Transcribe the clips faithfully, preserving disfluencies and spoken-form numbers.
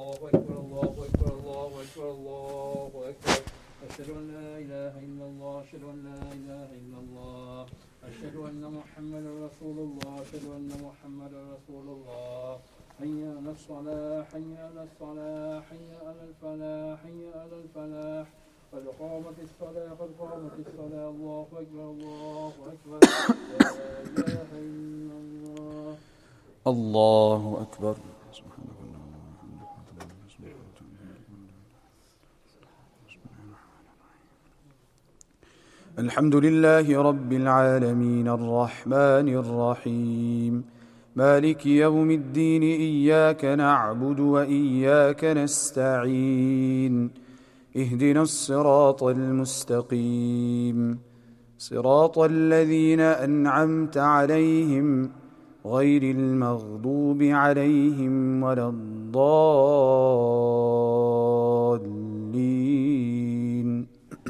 الله أكبر الله أكبر الله أكبر الله أكبر أشهد أن لا إله إلا الله أشهد أن لا إله إلا الله أشهد أن محمدا رسول الله أشهد أن محمدا رسول الله حي على الصلاة حي على الصلاة حي على الفلاح حي على الفلاح قد قامت الصلاة قد قامت الصلاة الله أكبر الله أكبر لا إله إلا الله الله أكبر. الحمد لله رب العالمين الرحمن الرحيم مالك يوم الدين إياك نعبد وإياك نستعين اهدنا الصراط المستقيم صراط الذين أنعمت عليهم غير المغضوب عليهم ولا الضالين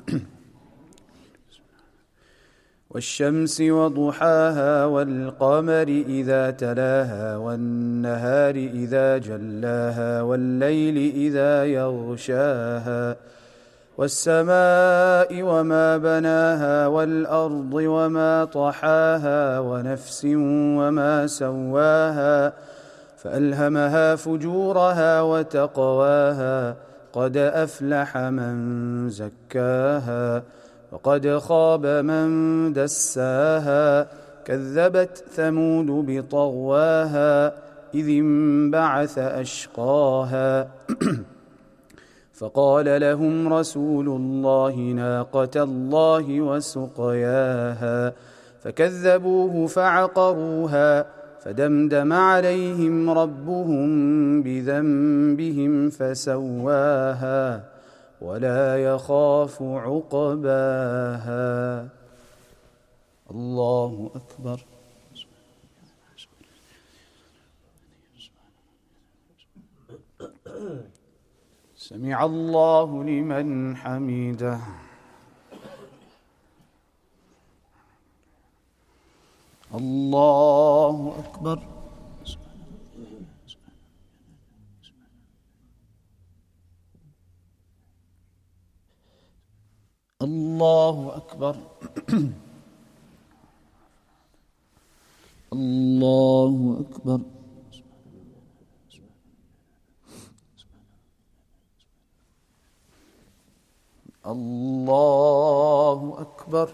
والشمس وضحاها والقمر إذا تلاها والنهار إذا جلاها والليل إذا يغشاها والسماء وما بناها والأرض وما طحاها ونفس وما سواها فألهمها فجورها وتقواها قد أفلح من زكاها وقد خاب من دساها كذبت ثمود بطغواها إذ انبعث أشقاها فقال لهم رسول الله ناقة الله وسقياها فكذبوه فعقروها فدمدم عليهم ربهم بذنبهم فسواها ولا يخاف عقباها. الله أكبر. سمع الله لمن حمده. الله أكبر. الله أكبر. الله أكبر. الله أكبر.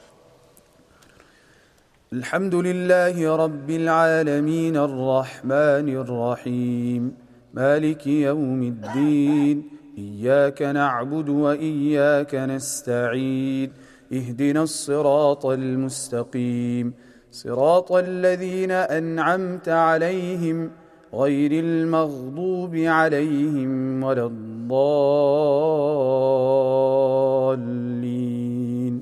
الحمد لله رب العالمين الرحمن الرحيم مالك يوم الدين إياك نعبد وإياك نستعين اهدنا الصراط المستقيم صراط الذين أنعمت عليهم غير المغضوب عليهم ولا الضالين.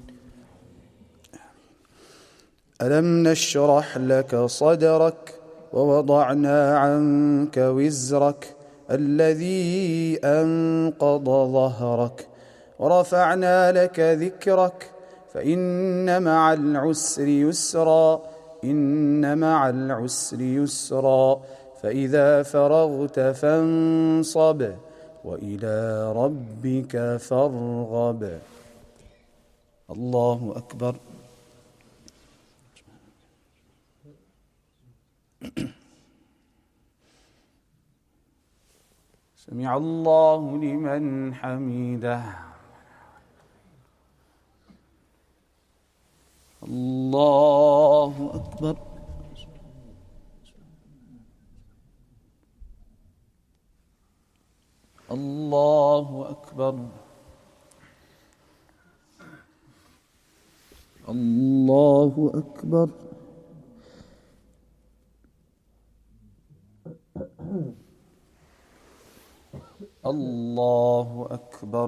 ألم نشرح لك صدرك ووضعنا عنك وزرك الذي أنقض ظهرك ورفعنا لك ذكرك فإن مع العسر يسرا إن مع العسر يسرا فإذا فرغت فانصب وإلى ربك فارغب. الله أكبر. سمع الله لمن حمده. الله أكبر. الله أكبر. الله أكبر. الله أكبر.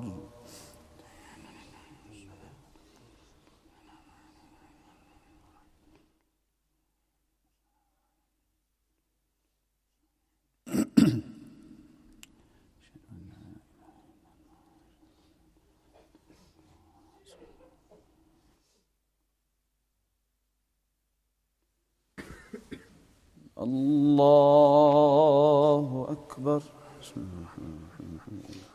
الله أكبر. بسم الله الرحمن الرحيم الحمد لله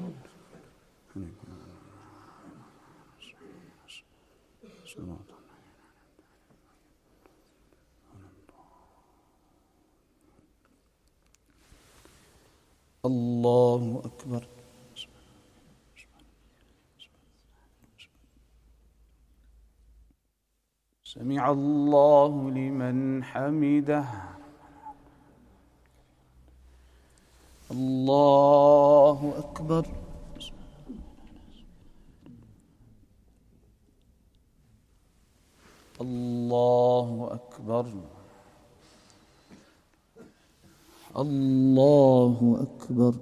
الله أكبر. سمع الله لمن حمده. الله أكبر. الله أكبر. الله أكبر.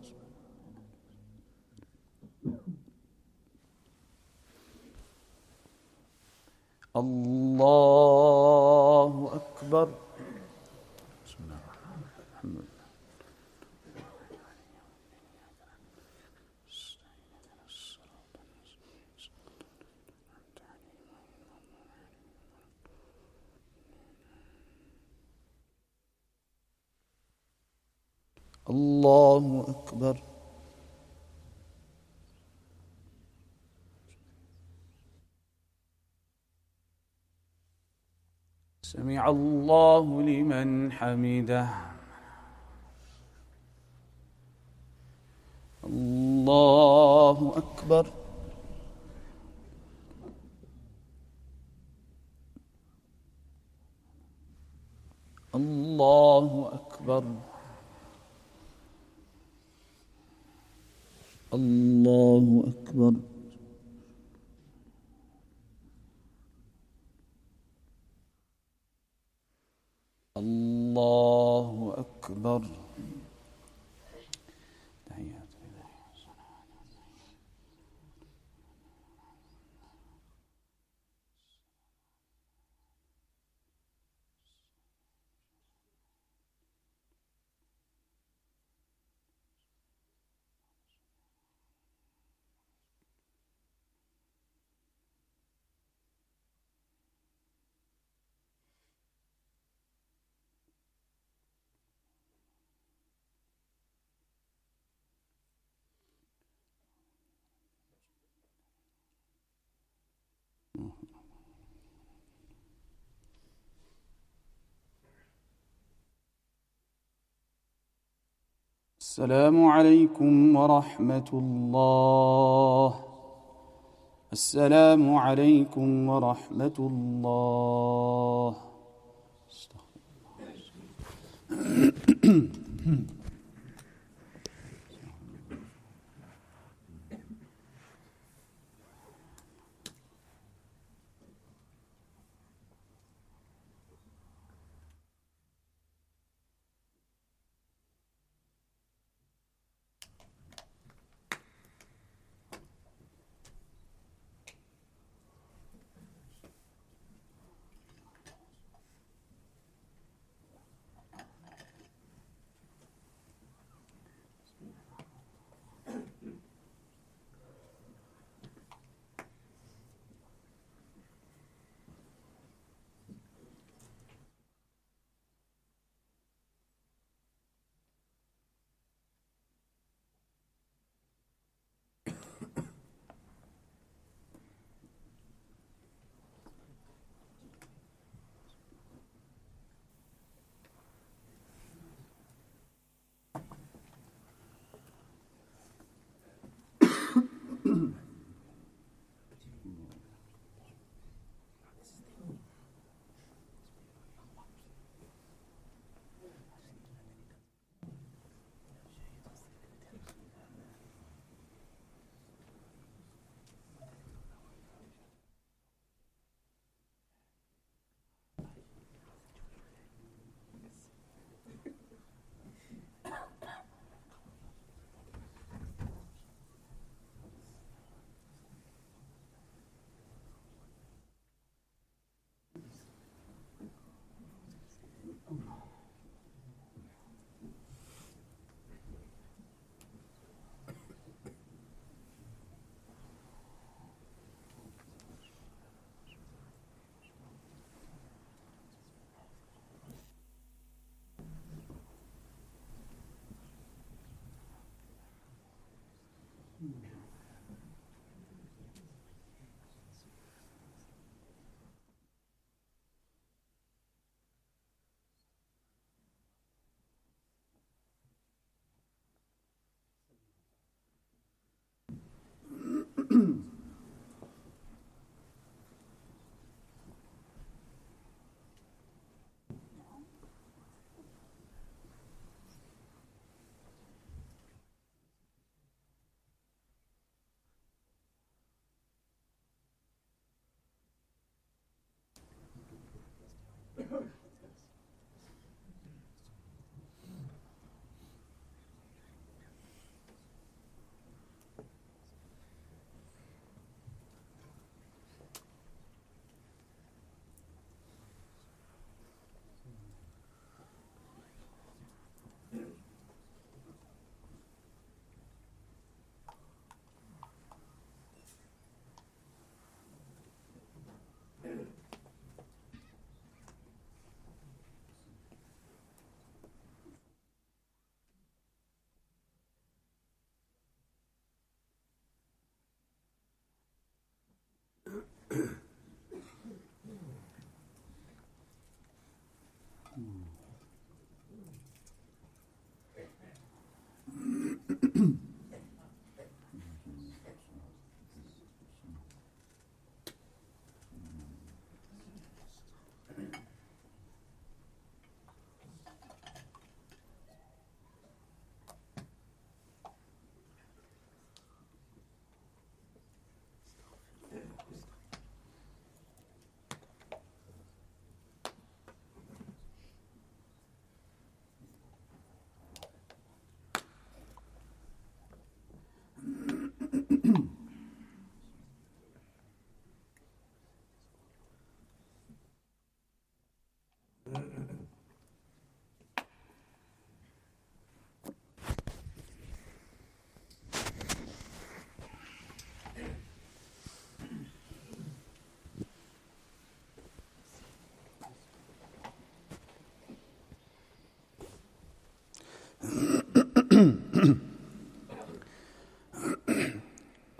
الله أكبر. بسم الله الرحمن الرحيم الحمد لله الله أكبر. سمع الله لمن حمده. الله أكبر. الله أكبر. الله أكبر. الله أكبر. تحيات لله. السلام عليكم ورحمة الله. السلام عليكم ورحمة الله.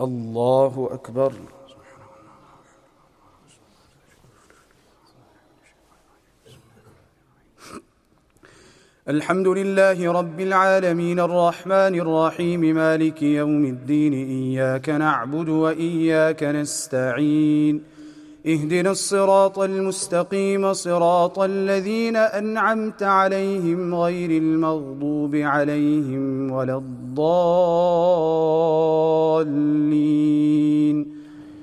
الله أكبر. الحمد لله رب العالمين الرحمن الرحيم مالك يوم الدين إياك نعبد وإياك نستعين اهدنا الصراط المستقيم صراط الذين أنعمت عليهم غير المغضوب عليهم ولا الضالين.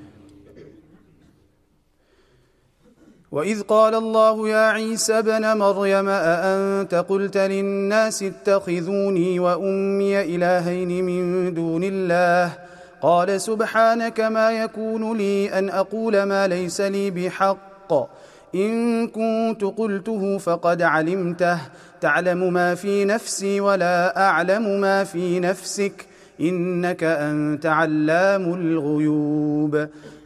وإذ قال الله يا عيسى ابن مريم أأنت قلت للناس اتخذوني وأمي إلهين من دون الله قال سبحانك ما يكون لي أن أقول ما ليس لي بحق إن كنت قلته فقد علمته تعلم ما في نفسي ولا أعلم ما في نفسك إنك أنت علام الغيوب.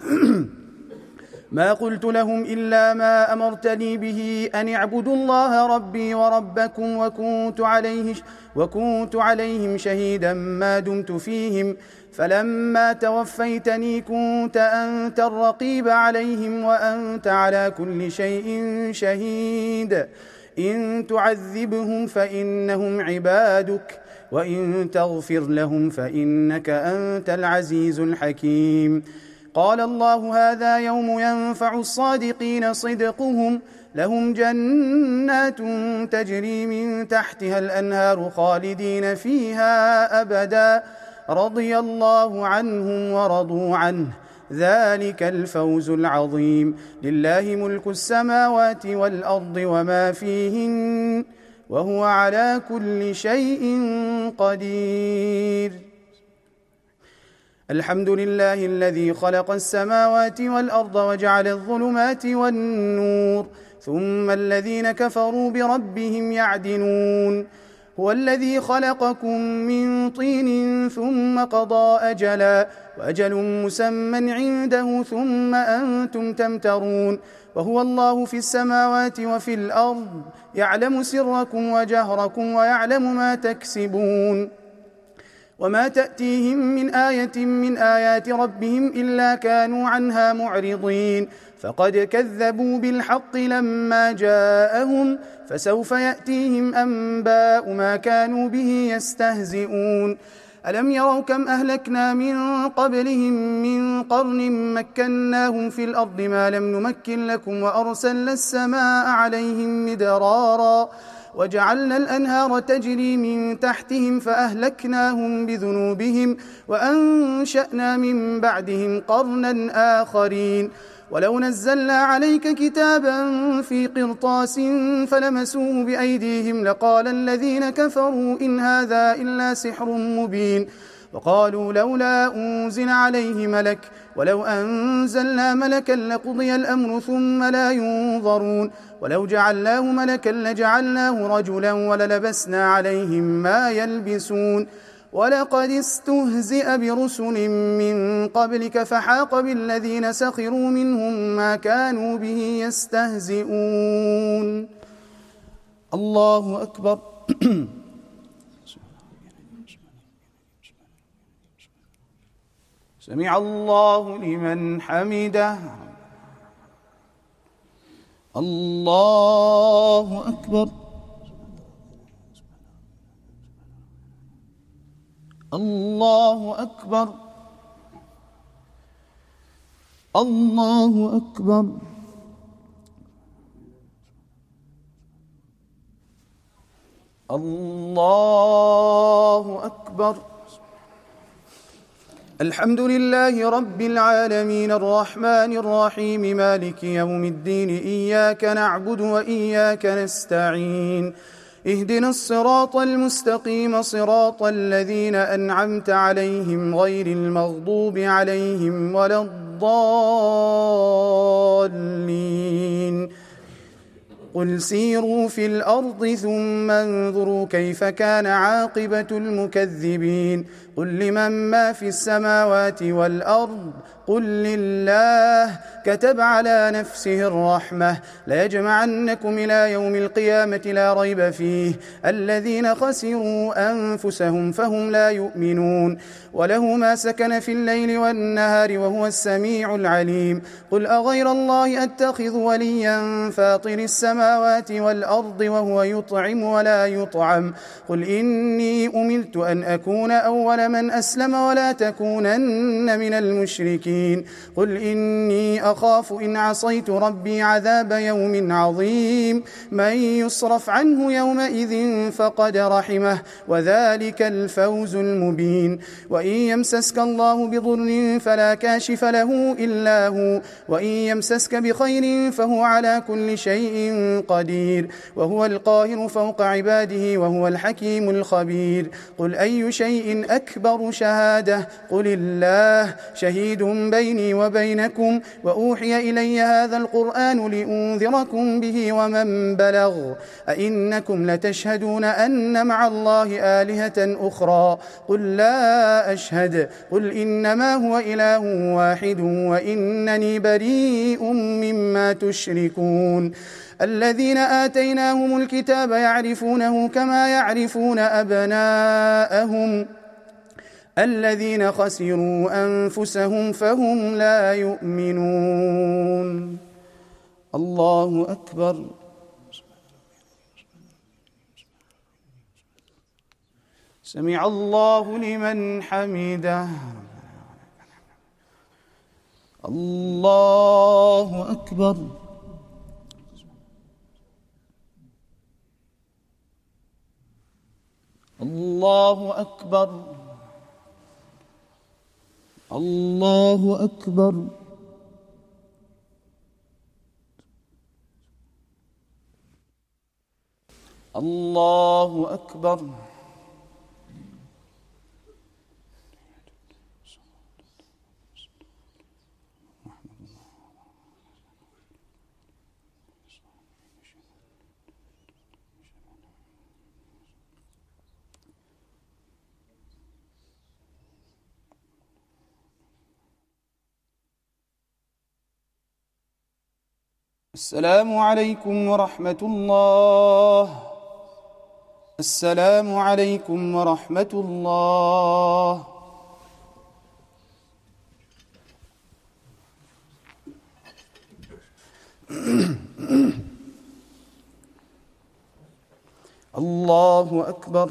ما قلت لهم إلا ما أمرتني به أن اعبدوا الله ربي وربكم وكنت عليه وكنت عليهم شهيدا ما دمت فيهم فلما توفيتني كنت أنت الرقيب عليهم وأنت على كل شيء شهيد. إن تعذبهم فإنهم عبادك وإن تغفر لهم فإنك أنت العزيز الحكيم. قال الله هذا يوم ينفع الصادقين صدقهم لهم جنات تجري من تحتها الأنهار خالدين فيها أبدا رضي الله عنهم ورضوا عنه ذلك الفوز العظيم. لله ملك السماوات والأرض وما فيهن وهو على كل شيء قدير. الحمد لله الذي خلق السماوات والأرض وجعل الظلمات والنور ثم الذين كفروا بربهم يعدلون. هو الذي خلقكم من طين ثم قضى أجلا وأجل مسمى عنده ثم أنتم تمترون. وهو الله في السماوات وفي الأرض يعلم سركم وجهركم ويعلم ما تكسبون. وما تأتيهم من آية من آيات ربهم إلا كانوا عنها معرضين فقد كذبوا بالحق لما جاءهم فسوف يأتيهم أنباء ما كانوا به يستهزئون. ألم يروا كم أهلكنا من قبلهم من قرن مكناهم في الأرض ما لم نمكن لكم وأرسلنا السماء عليهم مدرارا وجعلنا الأنهار تجري من تحتهم فأهلكناهم بذنوبهم وأنشأنا من بعدهم قرنا آخرين. ولو نزلنا عليك كتابا في قرطاس فلمسوه بأيديهم لقال الذين كفروا إن هذا إلا سحر مبين وقالوا لولا أنزل عليه ملك ولو أنزلنا ملكا لقضي الأمر ثم لا ينظرون ولو جعلناه ملكا لجعلناه رجلا وللبسنا عليهم ما يلبسون. ولقد استهزئ برسل من قبلك فحاق بالذين سخروا منهم ما كانوا به يستهزئون. الله أكبر. سمع الله لمن حمده. الله أكبر. الله أكبر. الله أكبر. الله أكبر. الحمد لله رب العالمين الرحمن الرحيم مالك يوم الدين إياك نعبد وإياك نستعين اهدنا الصراط المستقيم صراط الذين أنعمت عليهم غير المغضوب عليهم ولا الضالين قل سيروا في الأرض ثم انظروا كيف كان عاقبة المكذبين قل لمن ما في السماوات والأرض قل لله كتب على نفسه الرحمة ليجمعنكم إلى يوم القيامة لا ريب فيه الذين خسروا أنفسهم فهم لا يؤمنون وله ما سكن في الليل والنهار وهو السميع العليم قل أغير الله أتخذ وليا فاطر السماوات والأرض وهو يطعم ولا يطعم قل إني أمرت أن أكون أول من أسلم ولا تكونن من المشركين قل إني أخاف إن عصيت ربي عذاب يوم عظيم من يصرف عنه يومئذ فقد رحمه وذلك الفوز المبين وإن يمسسك الله بضر فلا كاشف له إلا هو وإن يمسسك بخير فهو على كل شيء قدير وهو القاهر فوق عباده وهو الحكيم الخبير قل أي شيء أكبر شهادة قل الله شهيد بيني وبينكم وأوحي إلي هذا القرآن لأنذركم به ومن بلغ أئنكم لتشهدون أن مع الله آلهة أخرى قل لا أشهد قل إنما هو إله واحد وإنني بريء مما تشركون الذين آتيناهم الكتاب يعرفونه كما يعرفون أبناءهم الذين خسروا أنفسهم فهم لا يؤمنون الله أكبر سمع الله لمن حمده الله أكبر الله أكبر الله أكبر الله أكبر السلام عليكم ورحمة الله السلام عليكم ورحمة الله الله أكبر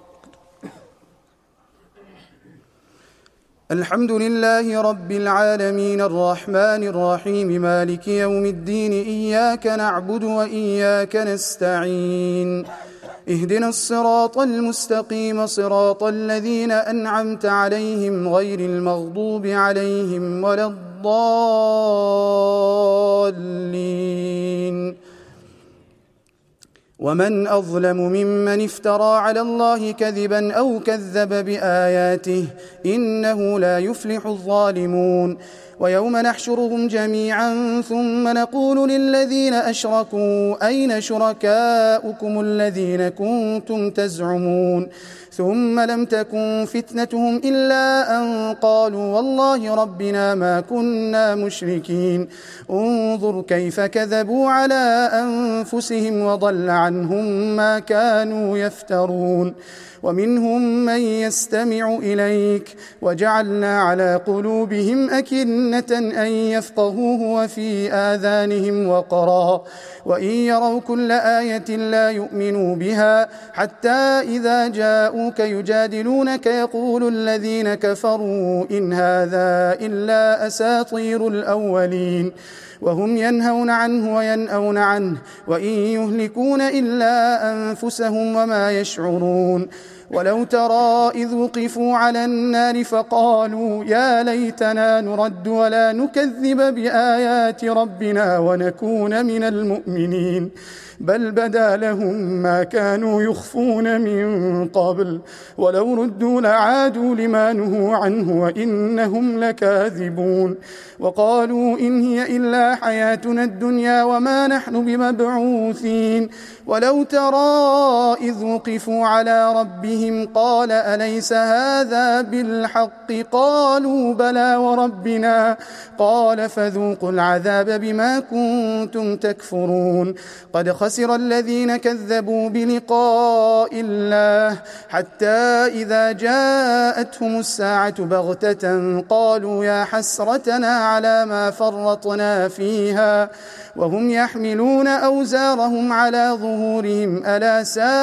الحمد لله رب العالمين الرحمن الرحيم مالك يوم الدين إياك نعبد وإياك نستعين اهدنا الصراط المستقيم صراط الذين أنعمت عليهم غير المغضوب عليهم ولا الضالين ومن أظلم ممن افترى على الله كذبا أو كذب بآياته إنه لا يفلح الظالمون ويوم نحشرهم جميعا ثم نقول للذين أشركوا أين شركاؤكم الذين كنتم تزعمون ثم لم تكن فتنتهم إلا أن قالوا والله ربنا ما كنا مشركين انظر كيف كذبوا على أنفسهم وضل عنهم ما كانوا يفترون ومنهم من يستمع إليك وجعلنا على قلوبهم أكنة أن يفقهوه وفي آذانهم وقرا وإن يروا كل آية لا يؤمنوا بها حتى إذا جاءوك يجادلونك يقول الذين كفروا إن هذا إلا أساطير الأولين وهم ينهون عنه وينأون عنه وإن يهلكون إلا أنفسهم وما يشعرون ولو ترى إذ وقفوا على النار فقالوا يا ليتنا نرد ولا نكذب بآيات ربنا ونكون من المؤمنين بل بدا لهم ما كانوا يخفون من قبل ولو ردوا لعادوا لما نهوا عنه وإنهم لكاذبون وقالوا إن هي إلا حياتنا الدنيا وما نحن بمبعوثين ولو ترى إذ وقفوا على ربهم قال أليس هذا بالحق قالوا بلى وربنا قال فذوقوا العذاب بما كنتم تكفرون قد خسر الذين كذبوا بلقاء الله حتى إذا جاءتهم الساعة بغتة قالوا يا حسرتنا على ما فرطنا فيها وهم يحملون أوزارهم على ظهورهم ألا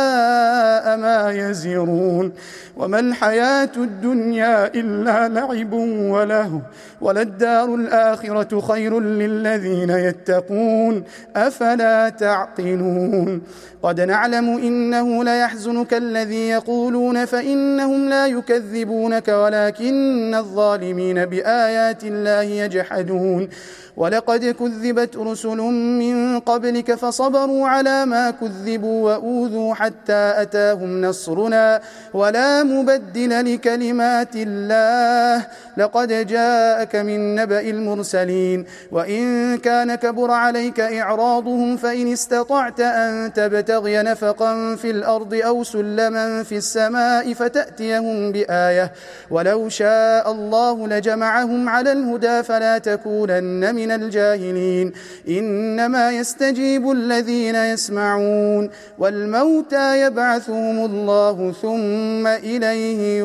ساء ما يزرون وما الحياة الدنيا إلا لعب وله وللدار الآخرة خير للذين يتقون أفلا تعقلون قد نعلم إنه ليحزنك الذي يقولون فإنهم لا يكذبونك ولكن الظالمين بآيات الله يجحدون ولقد كذبت رسل من قبلك فصبروا على ما كذبوا وأوذوا حتى أتاهم نصرنا ولا مبدل لكلمات الله لقد جاءك من نبأ المرسلين وإن كان كبر عليك إعراضهم فإن استطعت أن تبتغي نفقا في الأرض أو سلما في السماء فتأتيهم بآية ولو شاء الله لجمعهم على الهدى فلا تكونن من الجاهلين إنما يستجيب الذين يسمعون والموتى يبعثهم الله ثم إليه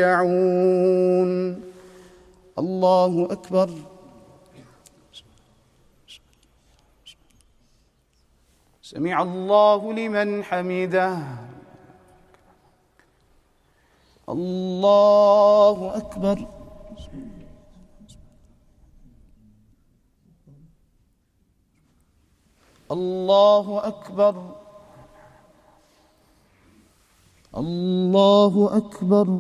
يرجعون الله أكبر سمع الله لمن حمده الله أكبر الله أكبر الله أكبر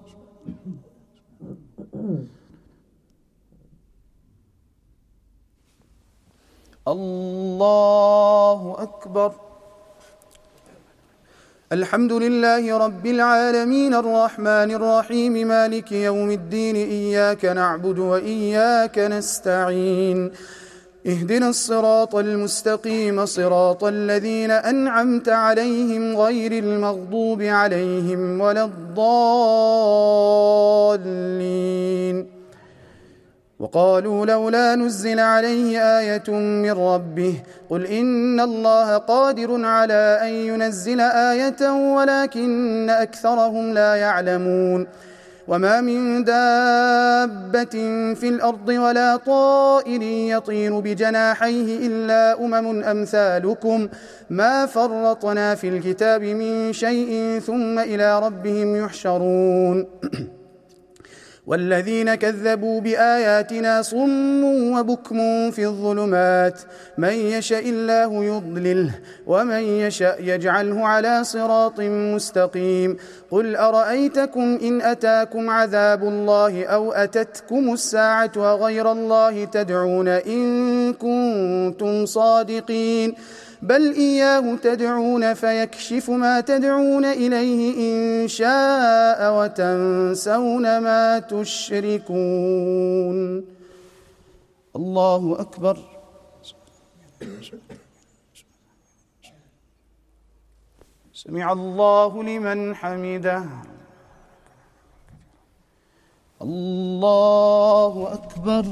الله أكبر الحمد لله رب العالمين الرحمن الرحيم مالك يوم الدين إياك نعبد وإياك نستعين اهدنا الصراط المستقيم صراط الذين أنعمت عليهم غير المغضوب عليهم ولا الضالين وقالوا لولا نزل عليه آية من ربه قل إن الله قادر على أن ينزل آية ولكن أكثرهم لا يعلمون وما من دابة في الأرض ولا طائر يطير بجناحيه إلا أمم أمثالكم ما فرطنا في الكتاب من شيء ثم إلى ربهم يحشرون والذين كذبوا بآياتنا صم وبكم في الظلمات من يشاء الله يضلله ومن يشاء يجعله على صراط مستقيم قل أرأيتكم إن أتاكم عذاب الله أو أتتكم الساعة وغير الله تدعون إن كنتم صادقين بل إياه تدعون فيكشف ما تدعون إليه إن شاء وتنسون ما تشركون الله أكبر سمع الله لمن حمده الله أكبر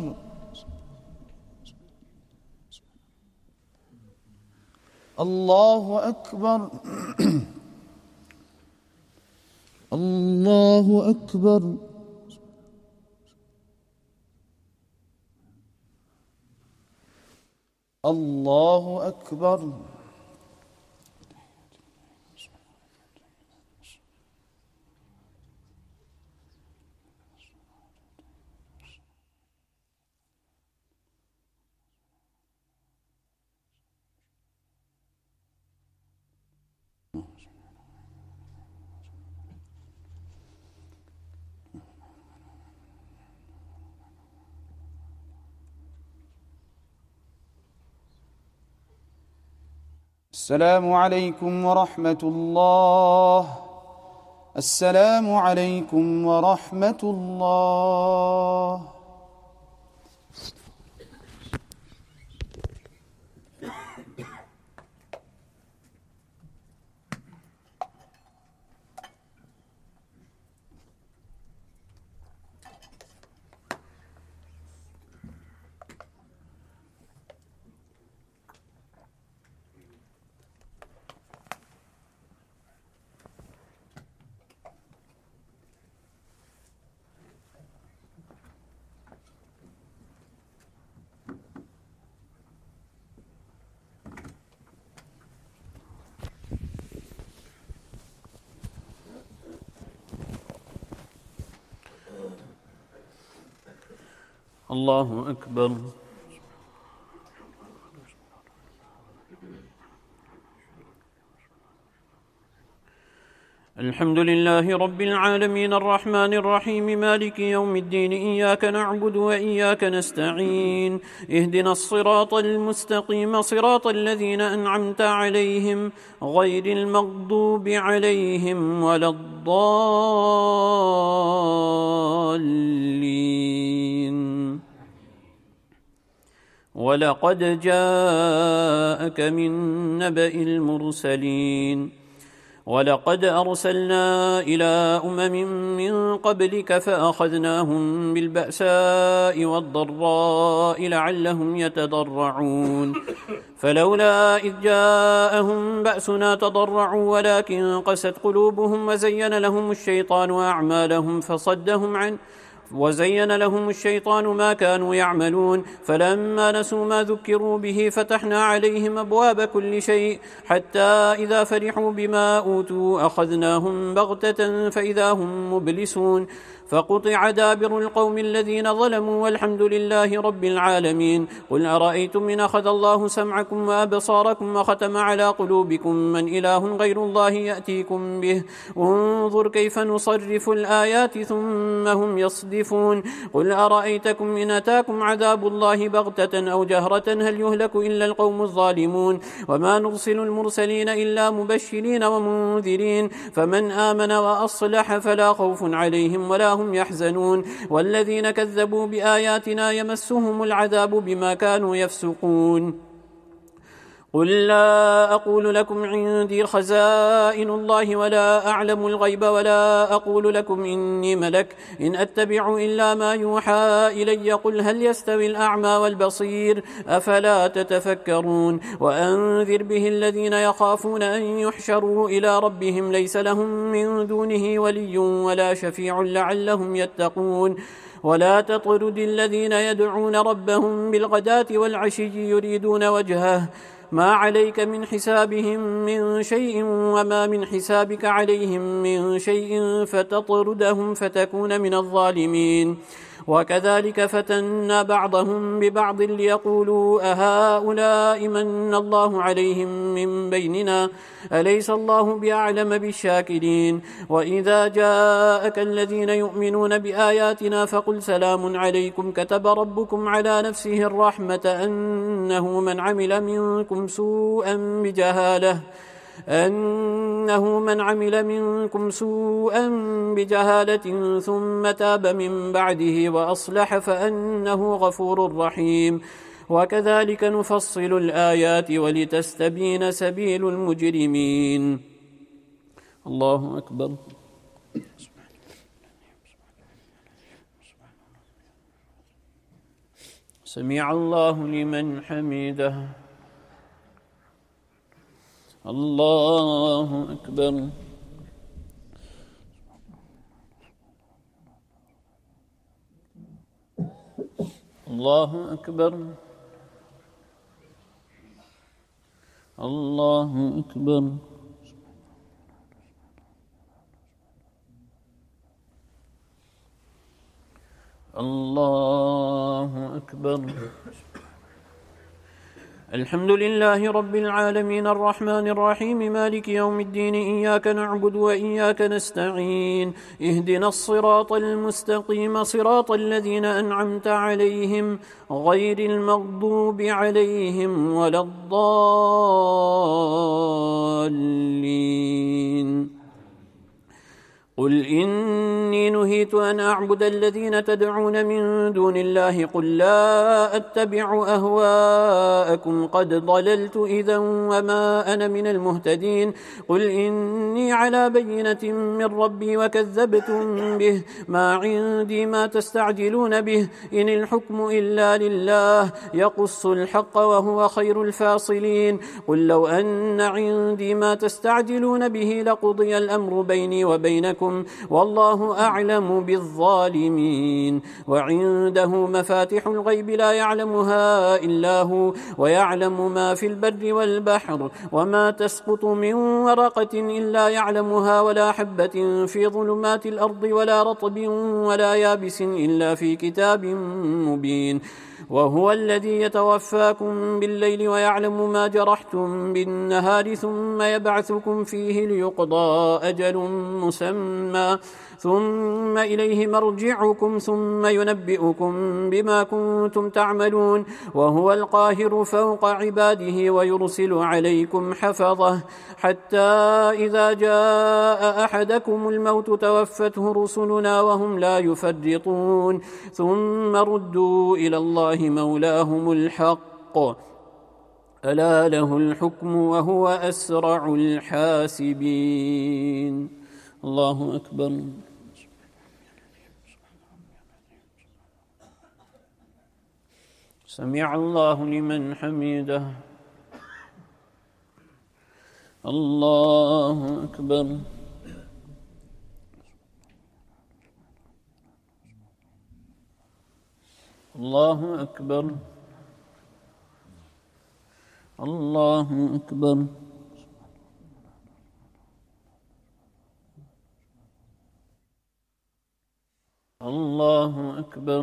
الله أكبر الله أكبر الله أكبر السلام عليكم ورحمة الله. السلام عليكم ورحمة الله. الله أكبر. الحمد لله رب العالمين الرحمن الرحيم مالك يوم الدين إياك نعبد وإياك نستعين اهدنا الصراط المستقيم صراط الذين أنعمت عليهم غير المغضوب عليهم ولا الضالين. ولقد جاءك من نبأ المرسلين ولقد أرسلنا إلى أمم من قبلك فأخذناهم بالبأساء والضراء لعلهم يتضرعون فلولا إذ جاءهم بأسنا تضرعوا ولكن قست قلوبهم وزين لهم الشيطان أعمالهم فصدهم عن وزين لهم الشيطان ما كانوا يعملون فلما نسوا ما ذكروا به فتحنا عليهم أبواب كل شيء حتى إذا فرحوا بما أوتوا أخذناهم بغتة فإذا هم مبلسون فقطع دابر القوم الذين ظلموا والحمد لله رب العالمين. قل أرأيتم إن أخذ الله سمعكم وأبصاركم وختم على قلوبكم من إله غير الله يأتيكم به انظر كيف نصرف الآيات ثم هم يصدفون. قل أرأيتكم إن أتاكم عذاب الله بغتة أو جهرة هل يهلك إلا القوم الظالمون وما نرسل المرسلين إلا مبشرين ومنذرين فمن آمن وأصلح فلا خوف عليهم ولا هم يحزنون والذين كذبوا بآياتنا يمسهم العذاب بما كانوا يفسقون. قل لا أقول لكم عندي خزائن الله ولا أعلم الغيب ولا أقول لكم إني ملك إن أتبع إلا ما يوحى إلي قل هل يستوي الأعمى والبصير أفلا تتفكرون. وأنذر به الذين يخافون أن يحشروا إلى ربهم ليس لهم من دونه ولي ولا شفيع لعلهم يتقون. ولا تطرد الذين يدعون ربهم بالغداة والعشي يريدون وجهه ما عليك من حسابهم من شيء وما من حسابك عليهم من شيء فتطردهم فتكون من الظالمين. وكذلك فتنا بعضهم ببعض ليقولوا أهؤلاء من الله عليهم من بيننا أليس الله بأعلم بالشاكرين. وإذا جاءك الذين يؤمنون بآياتنا فقل سلام عليكم كتب ربكم على نفسه الرحمة أنه من عمل منكم سوءا بجهالة أنه من عمل منكم سوءا بجهالة ثم تاب من بعده وأصلح فأنه غفور رحيم. وكذلك نفصل الآيات ولتستبين سبيل المجرمين. الله أكبر. سمع الله لمن حمده. الله أكبر. الله أكبر. الله أكبر. الله أكبر. الحمد لله رب العالمين الرحمن الرحيم مالك يوم الدين إياك نعبد وإياك نستعين اهدنا الصراط المستقيم صراط الذين أنعمت عليهم غير المغضوب عليهم ولا الضالين قل إني نهيت أن أعبد الذين تدعون من دون الله قل لا أتبع أهواءكم قد ضللت إذا وما أنا من المهتدين قل إني على بينة من ربي وكذبتم به ما عندي ما تستعجلون به إن الحكم إلا لله يقص الحق وهو خير الفاصلين قل لو أن عندي ما تستعجلون به لقضي الأمر بيني وبينكم والله أعلم بالظالمين وعنده مفاتح الغيب لا يعلمها إلا هو ويعلم ما في البر والبحر وما تسقط من ورقة إلا يعلمها ولا حبة في ظلمات الأرض ولا رطب ولا يابس إلا في كتاب مبين وهو الذي يتوفاكم بالليل ويعلم ما جرحتم بالنهار ثم يبعثكم فيه ليقضى أجل مسمى ثم إليه مرجعكم ثم ينبئكم بما كنتم تعملون وهو القاهر فوق عباده ويرسل عليكم حفظه حتى إذا جاء أحدكم الموت توفته رسلنا وهم لا يفرطون ثم ردوا إلى الله مولاهم الحق ألا له الحكم وهو أسرع الحاسبين الله أكبر سمع الله لمن حمده الله أكبر الله أكبر الله أكبر الله أكبر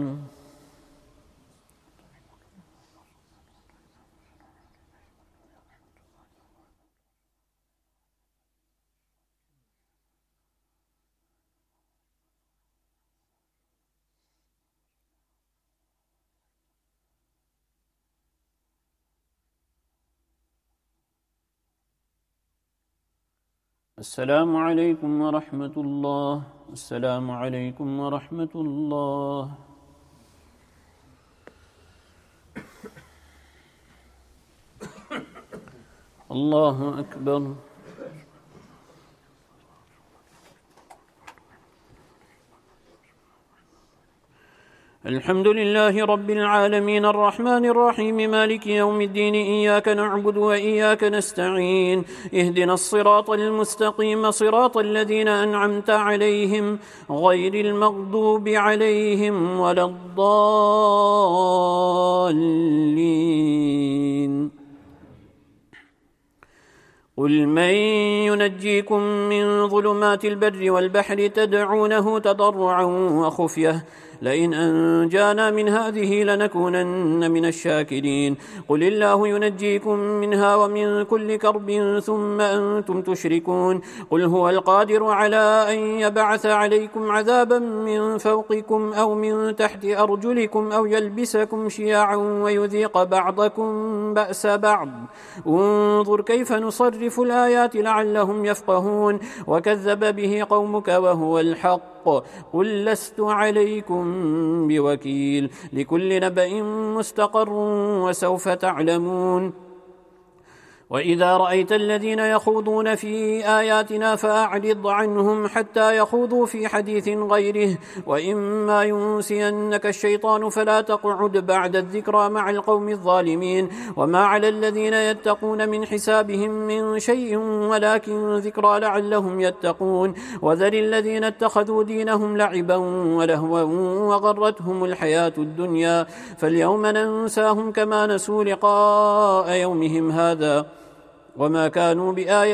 السلام عليكم ورحمة الله السلام عليكم ورحمة الله الله أكبر الحمد لله رب العالمين الرحمن الرحيم مالك يوم الدين إياك نعبد وإياك نستعين اهدنا الصراط المستقيم صراط الذين أنعمت عليهم غير المغضوب عليهم ولا الضالين قل من ينجيكم من ظلمات البر والبحر تدعونه تضرعا وخفية لئن أنجانا من هذه لنكونن من الشاكرين قل الله ينجيكم منها ومن كل كرب ثم أنتم تشركون قل هو القادر على أن يبعث عليكم عذابا من فوقكم أو من تحت أرجلكم أو يلبسكم شيعا ويذيق بعضكم بأس بعض انظر كيف نصرف الآيات لعلهم يفقهون وكذب به قومك وهو الحق قل لست عليكم بوكيل لكل نبأ مستقر وسوف تعلمون وإذا رأيت الذين يخوضون في آياتنا فأعرض عنهم حتى يخوضوا في حديث غيره وإما ينسينك الشيطان فلا تقعد بعد الذكرى مع القوم الظالمين وما على الذين يتقون من حسابهم من شيء ولكن ذكرى لعلهم يتقون وذر الذين اتخذوا دينهم لعبا ولهوا وغرتهم الحياة الدنيا فاليوم ننساهم كما نسوا لقاء يومهم هذا وما كانوا بآية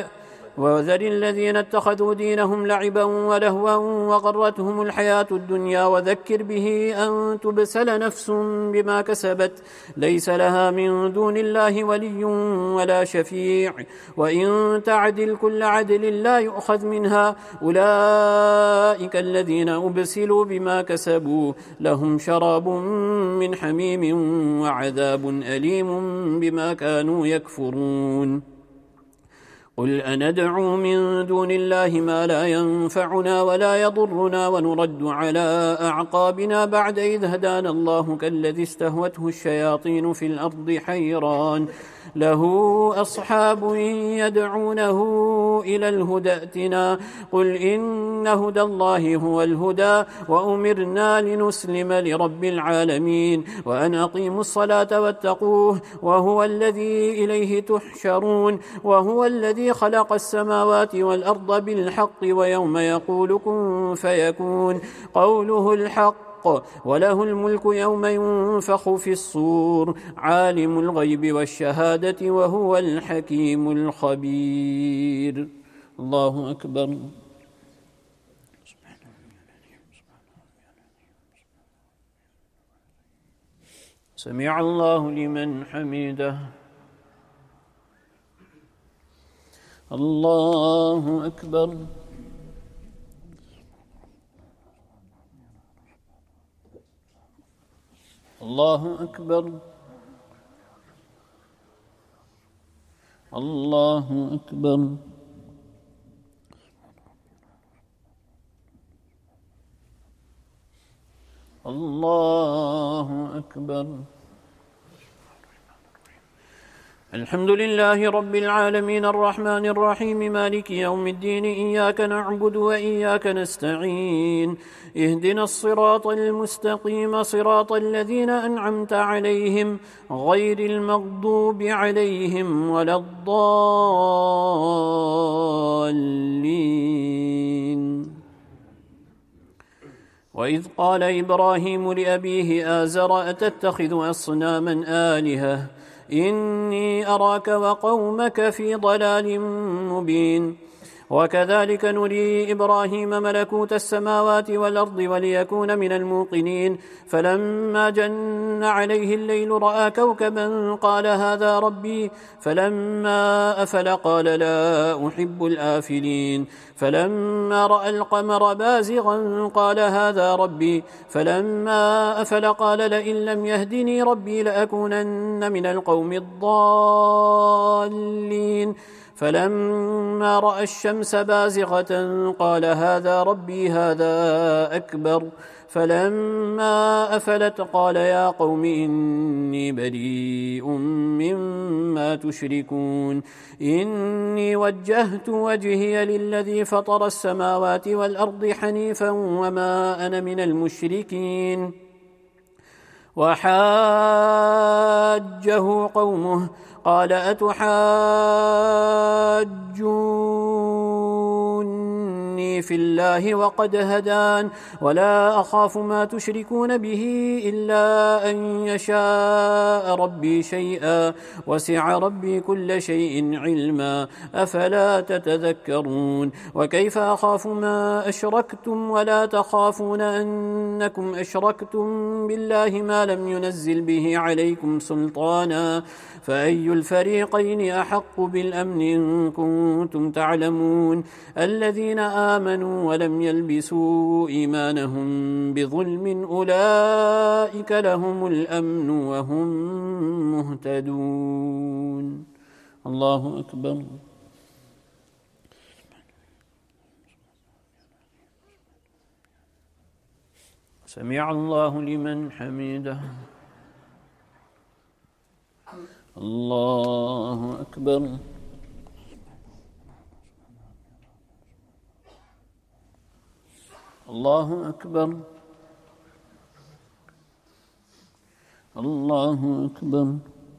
وذر الذين اتخذوا دينهم لعبا ولهوا وغرتهم الحياة الدنيا وذكر به أن تبسل نفس بما كسبت ليس لها من دون الله ولي ولا شفيع وإن تعدل كل عدل لا يؤخذ منها أولئك الذين أبسلوا بما كسبوا لهم شراب من حميم وعذاب أليم بما كانوا يكفرون قل أندعو من دون الله ما لا ينفعنا ولا يضرنا ونرد على أعقابنا بعد إذ هدانا الله كالذي استهوته الشياطين في الأرض حيران له أصحاب يدعونه إلى الهدى ائتنا قل إن هدى الله هو الهدى وأمرنا لنسلم لرب العالمين وأن أقيموا الصلاة واتقوه وهو الذي إليه تحشرون وهو الذي خلق السماوات والأرض بالحق ويوم يقول كن فيكون قوله الحق وله الملك يوم ينفخ في الصور عالم الغيب والشهادة وهو الحكيم الخبير الله أكبر سمع الله لمن حمده الله أكبر الله أكبر الله أكبر الله أكبر الحمد لله رب العالمين الرحمن الرحيم مالك يوم الدين إياك نعبد وإياك نستعين اهدنا الصراط المستقيم صراط الذين أنعمت عليهم غير المغضوب عليهم ولا الضالين وإذ قال إبراهيم لأبيه آزر أتتخذ أصناما آلهة إني أراك وقومك في ضلال مبين وكذلك نري إبراهيم ملكوت السماوات والأرض وليكون من الموقنين فلما جن عليه الليل رأى كوكبا قال هذا ربي فلما أفل قال لا أحب الآفلين فلما رأى القمر بازغا قال هذا ربي فلما أفل قال لئن لم يهدني ربي لأكونن من القوم الضالين فلما رأى الشمس بازغة قال هذا ربي هذا أكبر فلما أفلت قال يا قوم إني بريء مما تشركون إني وجهت وجهي للذي فطر السماوات والأرض حنيفا وما أنا من المشركين وحاجه قومه قال أتحاجوني في الله وقد هدان ولا أخاف ما تشركون به إلا أن يشاء ربي شيئا وسع ربي كل شيء علما أفلا تتذكرون وكيف أخاف ما أشركتم ولا تخافون أنكم أشركتم بالله ما لم ينزل به عليكم سلطانا فأي الفريقين أحق بالأمن إن كنتم تعلمون الذين آمنوا ولم يلبسوا إيمانهم بظلم أولئك لهم الأمن وهم مهتدون الله أكبر سمع الله لمن حمده الله أكبر الله أكبر الله أكبر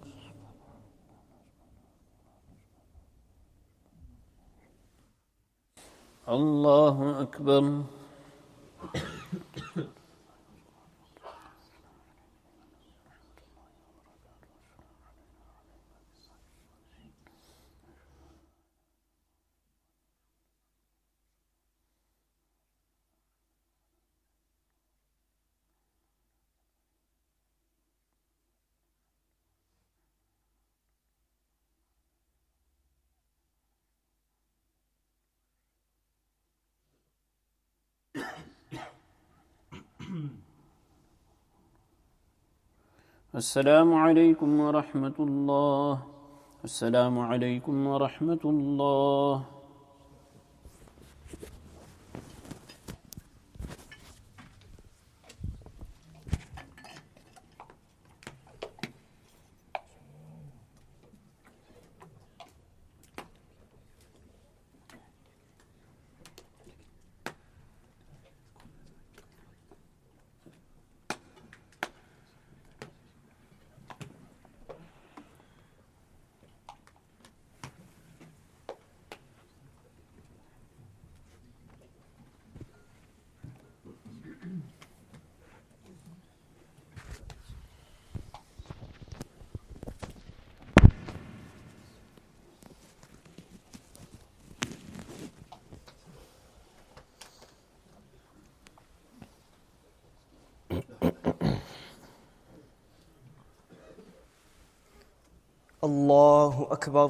الله أكبر السلام عليكم ورحمة الله. السلام عليكم ورحمة الله. الله أكبر.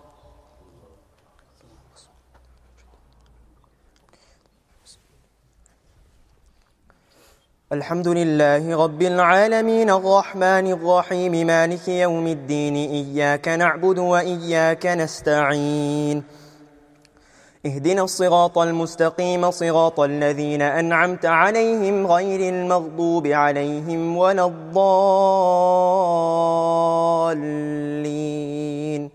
الحمد لله رب العالمين الرحمن الرحيم مالك يوم الدين إياك نعبد وإياك نستعين اهدنا الصراط المستقيم صراط الذين أنعمت عليهم غير المغضوب عليهم ولا الضالين.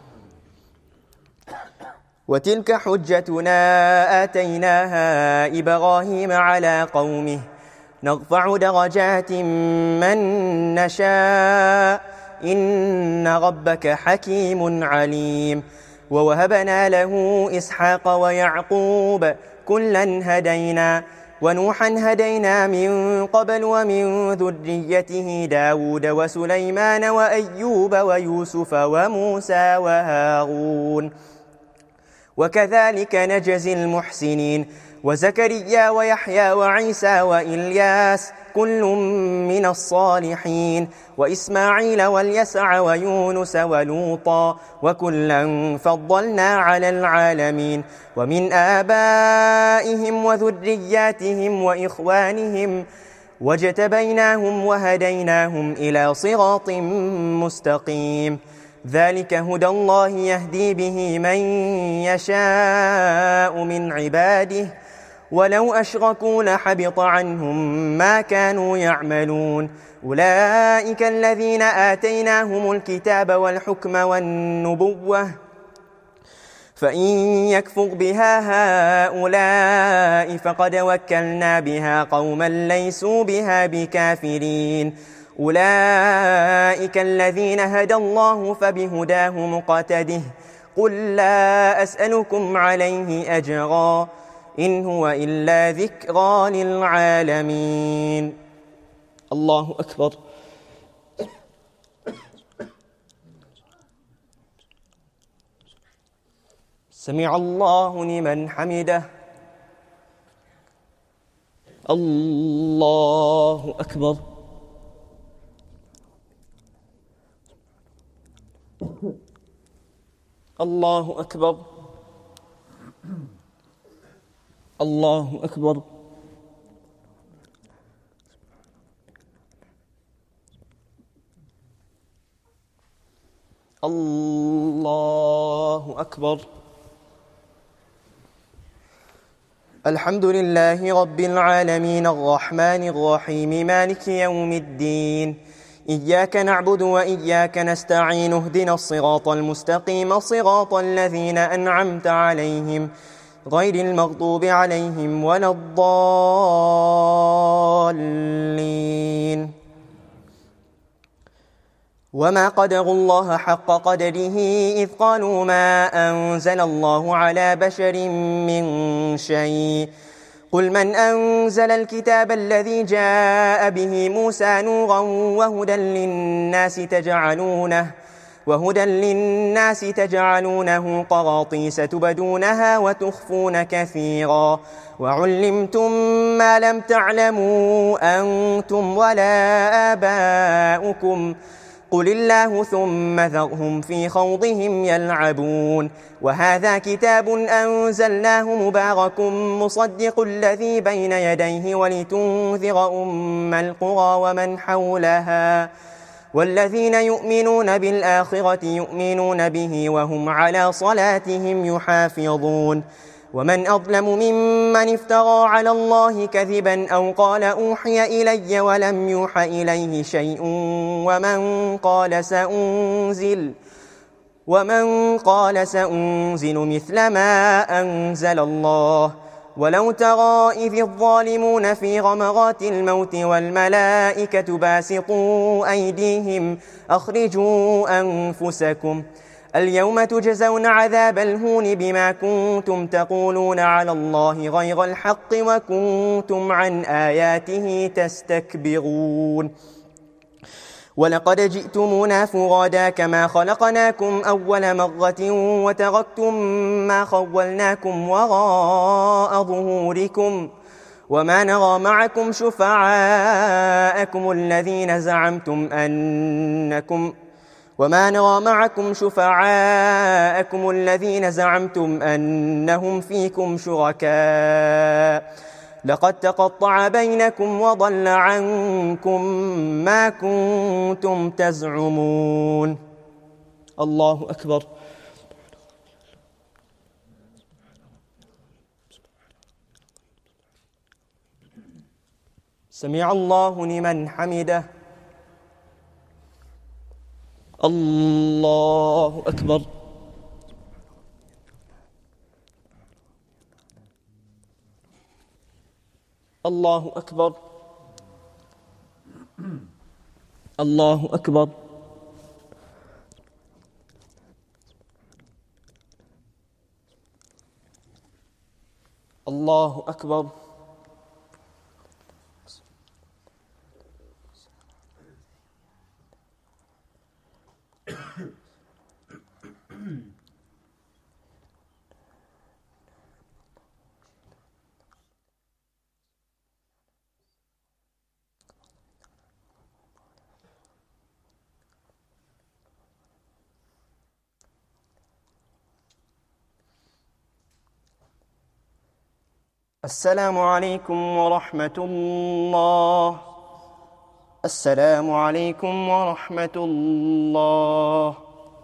وتلك حجتنا آتيناها إبراهيم على قومه نرفع درجات من نشاء إن ربك حكيم عليم. ووهبنا له إسحاق ويعقوب كلا هدينا ونوحا هدينا من قبل ومن ذريته داود وسليمان وأيوب ويوسف وموسى وهارون وكذلك نجزي المحسنين. وزكريا ويحيى وعيسى وإلياس كل من الصالحين وإسماعيل واليسع ويونس ولوطا وكلا فضلنا على العالمين. ومن آبائهم وذرياتهم وإخوانهم واجتبيناهم وهديناهم إلى صراط مستقيم. ذلك هدى الله يهدي به من يشاء من عباده ولو أشركوا لحبط عنهم ما كانوا يعملون. أولئك الذين آتيناهم الكتاب والحكم والنبوة فإن يكفر بها هؤلاء فقد وكلنا بها قوما ليسوا بها بكافرين. أولئك الذين هدى الله فبهداه مقتده قل لا أسألكم عليه أجرا إن هو إلا ذكرى للعالمين. الله أكبر. سمع الله لمن حمده. الله أكبر. الله أكبر. الله أكبر. الله أكبر. الحمد لله رب العالمين الرحمن الرحيم مالك يوم الدين إياك نعبد وإياك نستعين اهدنا الصراط المستقيم صراط الذين أنعمت عليهم غير المغضوب عليهم ولا الضالين. وما قدروا الله حق قدره إذ قالوا ما أنزل الله على بشر من شيء قل من أنزل الكتاب الذي جاء به موسى نورا وهدى للناس تجعلونه وهدى للناس تجعلونه قراطيس تبدونها وتخفون كثيرا وعلمتم ما لم تعلموا أنتم ولا آباؤكم قل الله ثم ذرهم في خوضهم يلعبون. وهذا كتاب أنزلناه مبارك مصدق الذي بين يديه ولتنذر أم القرى ومن حولها والذين يؤمنون بالآخرة يؤمنون به وهم على صلاتهم يحافظون ومن أظلم ممن افترى على الله كذبا أو قال أوحي إلي ولم يوحى إليه شيء ومن قال سأنزل ومن قال سأنزل مثل ما أنزل الله ولو ترى إذ الظالمون في غمرات الموت والملائكة باسطوا أيديهم أخرجوا أنفسكم اليوم تجزون عذاب الهون بما كنتم تقولون على الله غير الحق وكنتم عن آياته تستكبرون ولقد جئتمونا فرادا كما خلقناكم أول مرة وتركتم ما خولناكم وراء ظهوركم وما نرى معكم شفعاءكم الذين زعمتم أنكم وما نرى معكم شفعاءكم الذين زعمتم أنهم فيكم شركاء لقد تقطع بينكم وضل عنكم ما كنتم تزعمون. الله أكبر. سمع الله لمن حمده. الله أكبر. الله أكبر. الله أكبر. الله أكبر. السلام عليكم ورحمة الله. السلام عليكم ورحمة الله.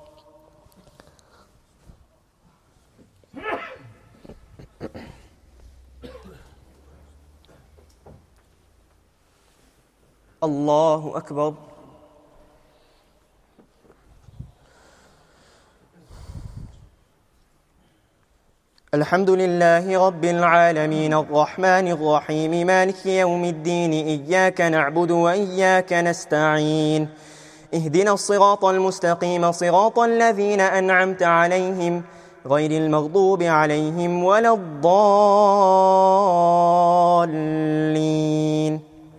الله أكبر. الحمد لله رب العالمين الرحمن الرحيم مالك يوم الدين إياك نعبد وإياك نستعين اهدنا الصراط المستقيم صراط الذين أنعمت عليهم غير المغضوب عليهم ولا الضالين.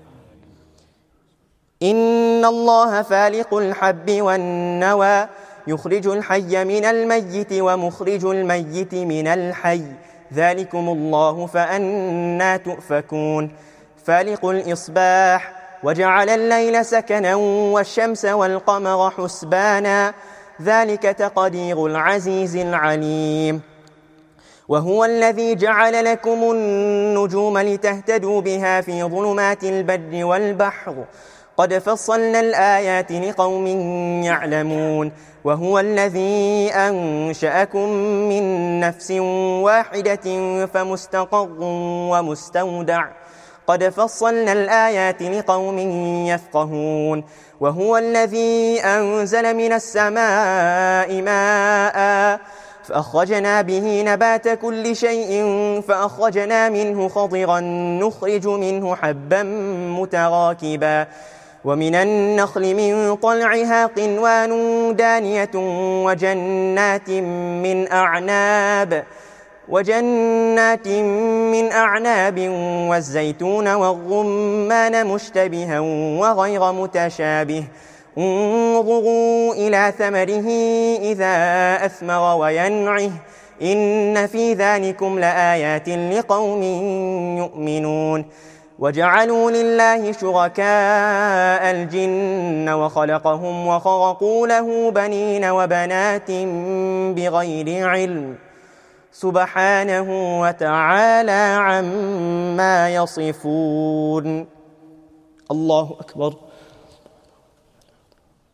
إن الله فالق الحب والنوى يخرج الحي من الميت ومخرج الميت من الحي ذلكم الله فأنى تؤفكون. فالق الإصباح وجعل الليل سكنا والشمس والقمر حسبانا ذلك تقدير العزيز العليم. وهو الذي جعل لكم النجوم لتهتدوا بها في ظلمات البر والبحر قد فصلنا الآيات لقوم يعلمون. وهو الذي أنشأكم من نفس واحدة فمستقر ومستودع قد فصلنا الآيات لقوم يفقهون. وهو الذي أنزل من السماء ماء فأخرجنا به نبات كل شيء فأخرجنا منه خضرا نخرج منه حبا متراكبا ومن النخل من طلعها قنوان دانية وجنات من أعناب وجنات من أعناب والزيتون والرمان مشتبها وغير متشابه انظروا إلى ثمره إذا أثمر وينعه إن في ذلكم لآيات لقوم يؤمنون. وجعلوا لله شركاء الجن وخلقهم وخرقوا له بنين وبنات بغير علم سبحانه وتعالى عما يصفون. الله أكبر.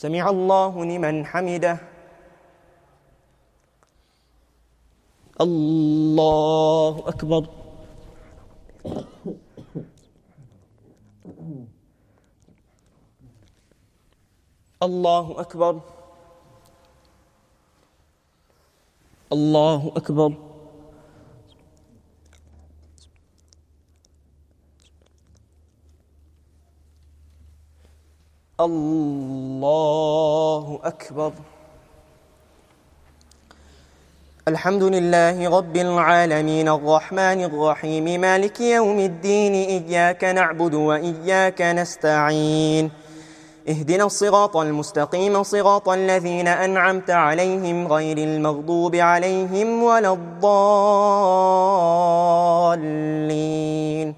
سمع الله لمن حمده. الله أكبر. الله أكبر. الله أكبر. الله أكبر. الحمد لله رب العالمين الرحمن الرحيم مالك يوم الدين إياك نعبد وإياك نستعين اهدنا الصراط المستقيم صراط الذين أنعمت عليهم غير المغضوب عليهم ولا الضالين.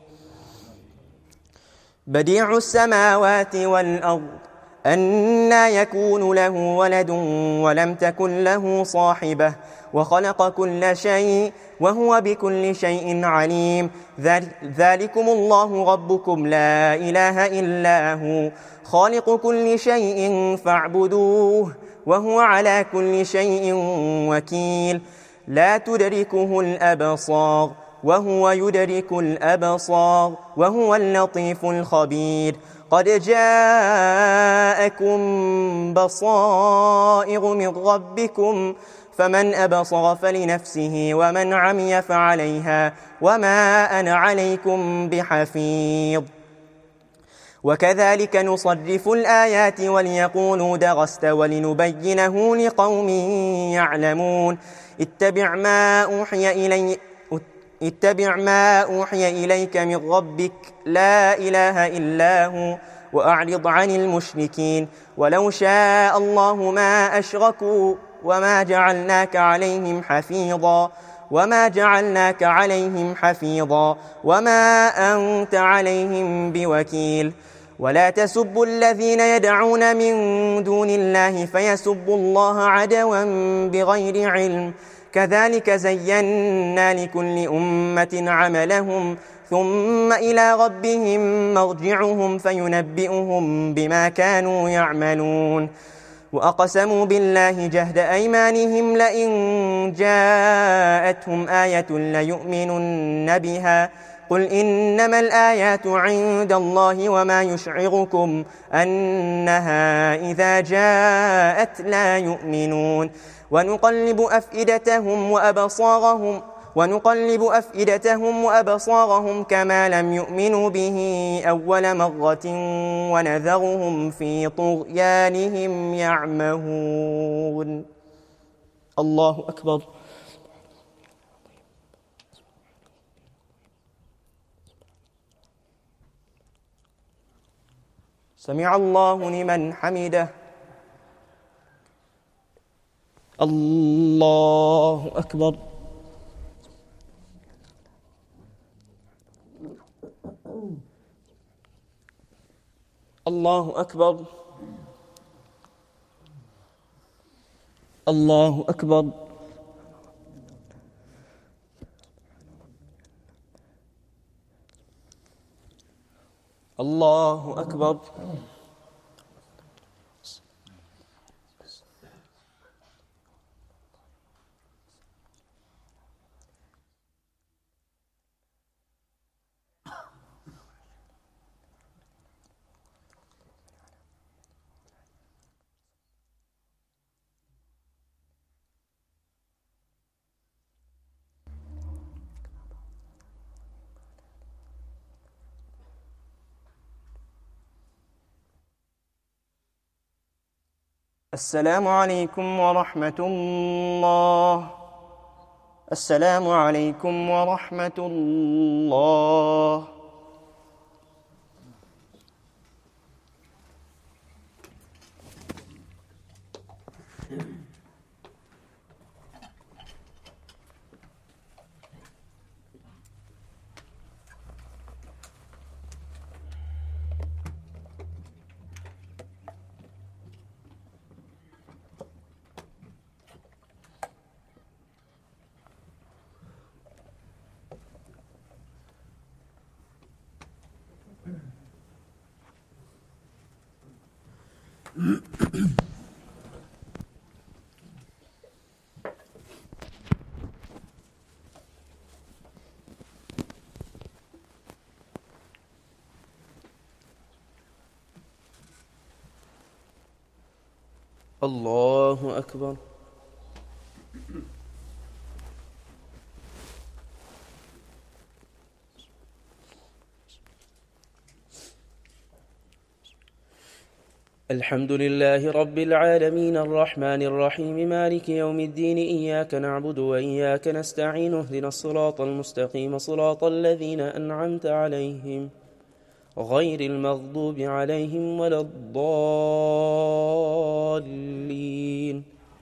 بديع السماوات والأرض أنى يكون له ولد ولم تكن له صاحبة وخلق كل شيء وهو بكل شيء عليم. ذلكم الله ربكم لا إله إلا هو خالق كل شيء فاعبدوه وهو على كل شيء وكيل. لا تدركه الأبصار وهو يدرك الأبصار وهو اللطيف الخبير. قد جاءكم بصائر من ربكم فمن أبصر فلنفسه ومن عمي فعليها وما أنا عليكم بحفيظ. وكذلك نصرف الآيات وليقولوا درست ولنبينه لقوم يعلمون. اتبع ما أوحي إلي اتبع ما أوحي إليك من ربك لا إله إلا هو وأعرض عن المشركين. ولو شاء الله ما أشركوا وما جعلناك عليهم حفيظا وما جعلناك عليهم حفيظا وما أنت عليهم بوكيل. ولا تسبوا الذين يدعون من دون الله فيسبوا الله عدوا بغير علم كذلك زينا لكل أمة عملهم ثم إلى ربهم مرجعهم فينبئهم بما كانوا يعملون. وأقسموا بالله جهد أيمانهم لئن جاءتهم آية ليؤمنن بها قل إنما الآيات عند الله وما يشعركم أنها إذا جاءت لا يؤمنون. ونقلب أفئدتهم وأبصارهم ونقلب أفئدتهم وأبصارهم كما لم يؤمنوا به أول مرة ونذرهم في طغيانهم يعمهون. الله أكبر. سمع الله لمن حمده. الله أكبر. الله أكبر. الله أكبر. الله أكبر. السلام عليكم ورحمة الله. السلام عليكم ورحمة الله. الله أكبر. الحمد لله رب العالمين الرحمن الرحيم مالك يوم الدين إياك نعبد وإياك نستعين اهدنا الصراط المستقيم صراط الذين أنعمت عليهم غير المغضوب عليهم ولا الضالين.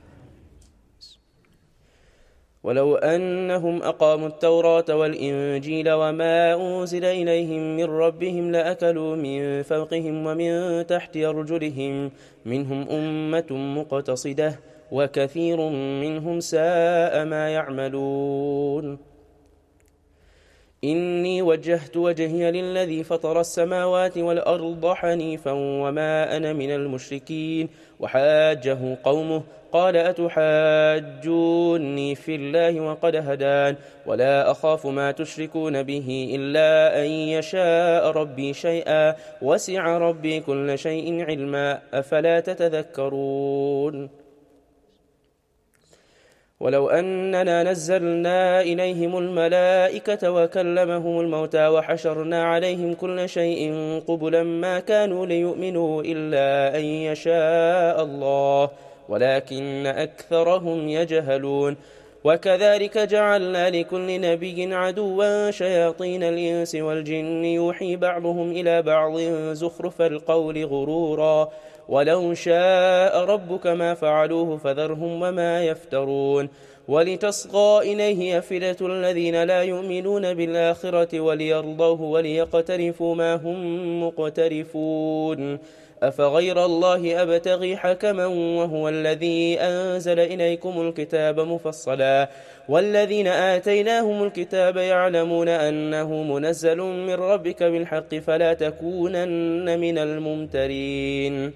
ولو أنهم أقاموا التوراة والإنجيل وما أنزل إليهم من ربهم لأكلوا من فوقهم ومن تحت أرجلهم منهم أمة مقتصدة وكثير منهم ساء ما يعملون. إني وجهت وجهي للذي فطر السماوات والأرض حنيفا وما أنا من المشركين. وحاجه قومه قال أتحاجوني في الله وقد هدان ولا أخاف ما تشركون به إلا أن يشاء ربي شيئا وسع ربي كل شيء علما أفلا تتذكرون. ولو أننا نزلنا إليهم الملائكة وكلمهم الموتى وحشرنا عليهم كل شيء قبلا ما كانوا ليؤمنوا إلا أن يشاء الله ولكن أكثرهم يجهلون. وكذلك جعلنا لكل نبي عدوا شياطين الإنس والجن يوحي بعضهم إلى بعض زخرف القول غرورا ولو شاء ربك ما فعلوه فذرهم وما يفترون. ولتصغى إليه أفئدة الذين لا يؤمنون بالآخرة وليرضوه وليقترفوا ما هم مقترفون. أفغير الله أبتغي حكما وهو الذي أنزل إليكم الكتاب مفصلا والذين آتيناهم الكتاب يعلمون أنه منزل من ربك بالحق فلا تكونن من الممترين.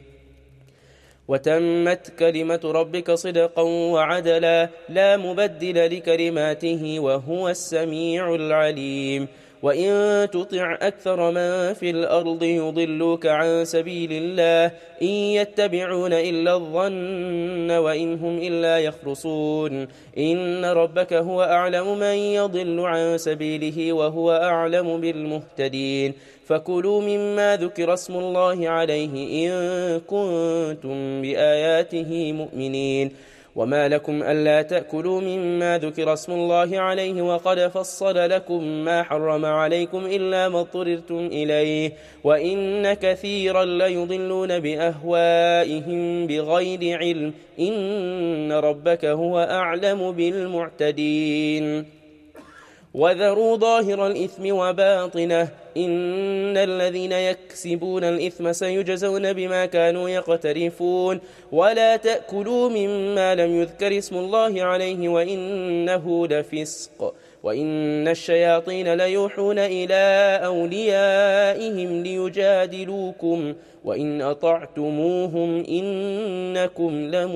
وتمت كلمة ربك صدقا وعدلا لا مبدل لكلماته وهو السميع العليم. وإن تطع أكثر من في الأرض يضلوك عن سبيل الله إن يتبعون إلا الظن وإن هم إلا يخرصون. إن ربك هو أعلم من يضل عن سبيله وهو أعلم بالمهتدين. فكلوا مما ذكر اسم الله عليه إن كنتم بآياته مؤمنين. وما لكم ألا تأكلوا مما ذكر اسم الله عليه وقد فصل لكم ما حرم عليكم إلا ما اضطررتم إليه وإن كثيرا ليضلون بأهوائهم بغير علم إن ربك هو أعلم بالمعتدين. وذروا ظاهر الإثم وباطنه إن الذين يكسبون الإثم سيجزون بما كانوا يقترفون. ولا تأكلوا مما لم يذكر اسم الله عليه وإنه لفسق وإن الشياطين ليوحون إلى أوليائهم ليجادلوكم وإن أطعتموهم إنكم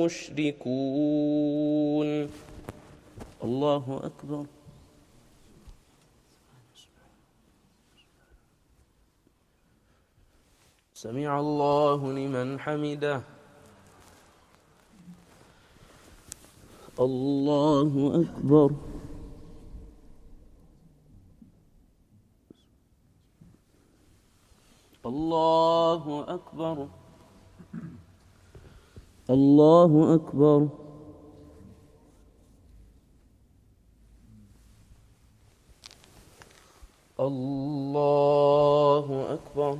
لمشركون. الله أكبر. سمع الله لمن حمده. الله أكبر. الله أكبر. الله أكبر. الله أكبر.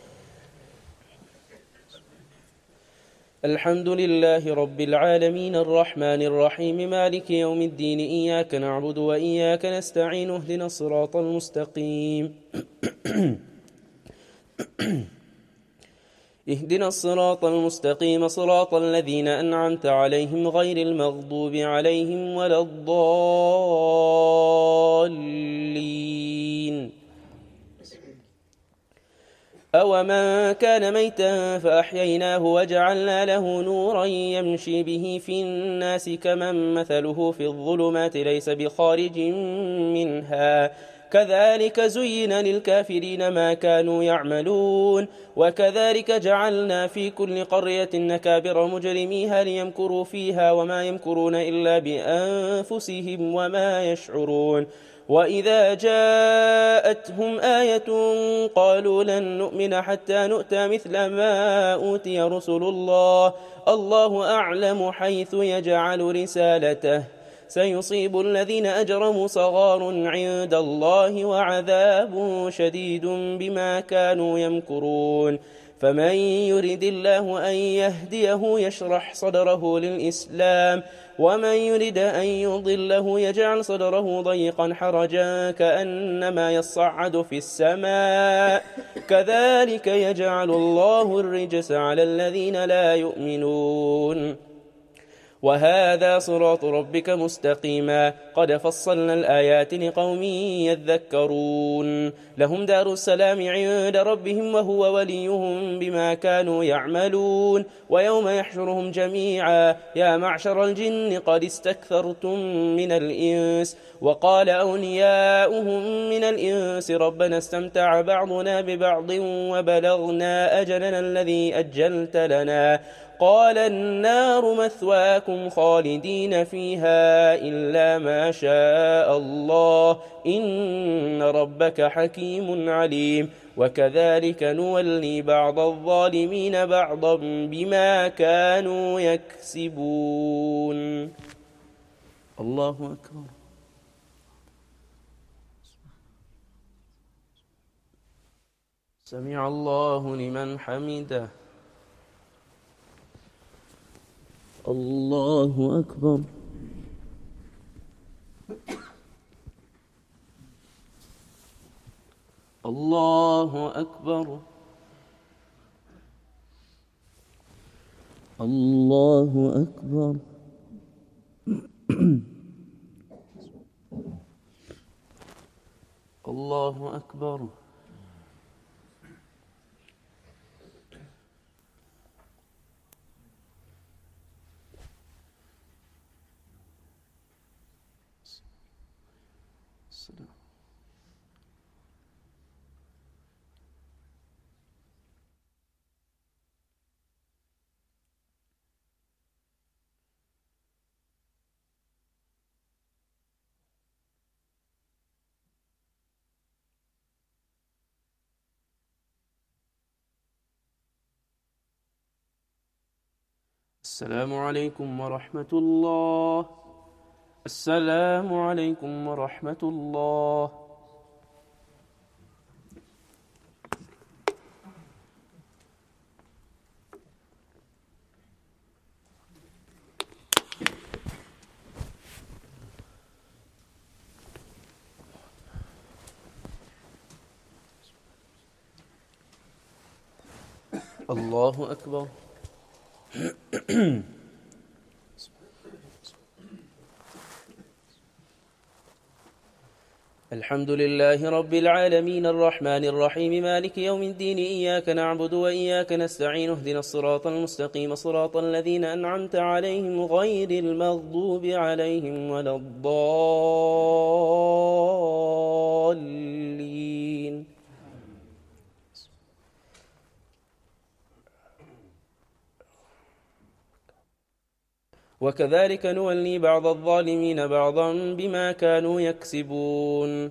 الحمد لله رب العالمين الرحمن الرحيم مالك يوم الدين إياك نعبد وإياك نستعين اهدنا الصراط المستقيم اهدنا الصراط المستقيم صراط الذين أنعمت عليهم غير المغضوب عليهم ولا الضالين. أولم ومن كان ميتا فأحييناه وجعلنا له نورا يمشي به في الناس كمن مثله في الظلمات ليس بخارج منها كذلك زين للكافرين ما كانوا يعملون وكذلك جعلنا في كل قرية نكابر مجرميها ليمكروا فيها وما يمكرون إلا بأنفسهم وما يشعرون وإذا جاءتهم آية قالوا لن نؤمن حتى نؤتى مثل ما أوتي رسل الله الله أعلم حيث يجعل رسالته سيصيب الذين أجرموا صغار عند الله وعذاب شديد بما كانوا يمكرون فمن يرد الله أن يهديه يشرح صدره للإسلام ومن يرد أن يضله يجعل صدره ضيقا حرجا كأنما يصعد في السماء كذلك يجعل الله الرجس على الذين لا يؤمنون وهذا صراط ربك مستقيما قد فصلنا الآيات لقوم يذكرون لهم دار السلام عند ربهم وهو وليهم بما كانوا يعملون ويوم يحشرهم جميعا يا معشر الجن قد استكثرتم من الإنس وقال أولياؤهم من الإنس ربنا استمتع بعضنا ببعض وبلغنا أجلنا الذي أجلت لنا قال النار مثواكم خالدين فيها إلا ما شاء الله إن ربك حكيم عليم وكذلك نولي بعض الظالمين بعضا بما كانوا يكسبون. الله أكبر. سمع الله لمن حمده. الله أكبر. الله أكبر. الله أكبر. الله أكبر. السلام عليكم ورحمة الله. السلام عليكم ورحمة الله. الله أكبر. الحمد لله رب العالمين الرحمن الرحيم مالك يوم الدين إياك نعبد وإياك نستعين اهدنا الصراط المستقيم صراط الذين أنعمت عليهم غير المغضوب عليهم ولا الضالين. وكذلك نولي بعض الظالمين بعضا بما كانوا يكسبون.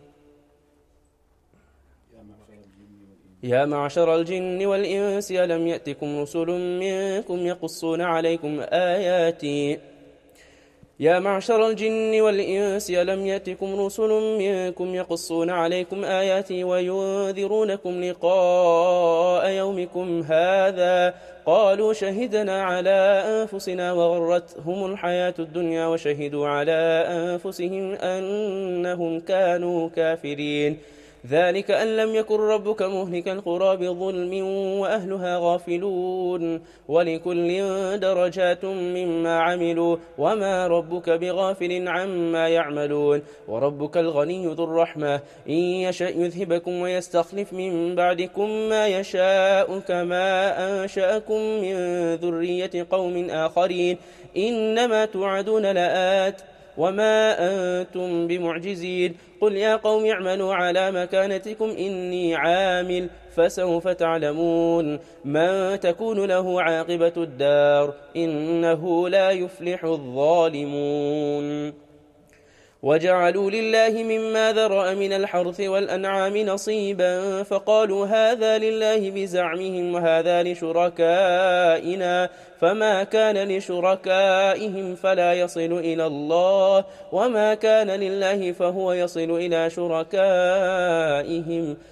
يا معشر الجن والإنس ألم يأتكم رسل منكم يقصون عليكم آياتي يا معشر الجن والإنس ألم يأتكم رسل منكم يقصون عليكم آياتي وينذرونكم لقاء يومكم هذا قالوا شهدنا على أنفسنا وغرتهم الحياة الدنيا وشهدوا على أنفسهم أنهم كانوا كافرين ذلك أن لم يكن ربك مهلك القرى بظلم وأهلها غافلون ولكل درجات مما عملوا وما ربك بغافل عما يعملون وربك الغني ذو الرحمة إن يشأ يذهبكم ويستخلف من بعدكم ما يشاء كما أنشأكم من ذرية قوم آخرين إنما توعدون لآت وما أنتم بمعجزين قل يا قوم اعملوا على مكانتكم إني عامل فسوف تعلمون من تكون له عاقبة الدار إنه لا يفلح الظالمون وجعلوا لله مما ذرأ من الحرث والأنعام نصيبا فقالوا هذا لله بزعمهم وهذا لشركائنا فما كان لشركائهم فلا يصل إلى الله وما كان لله فهو يصل إلى شركائهم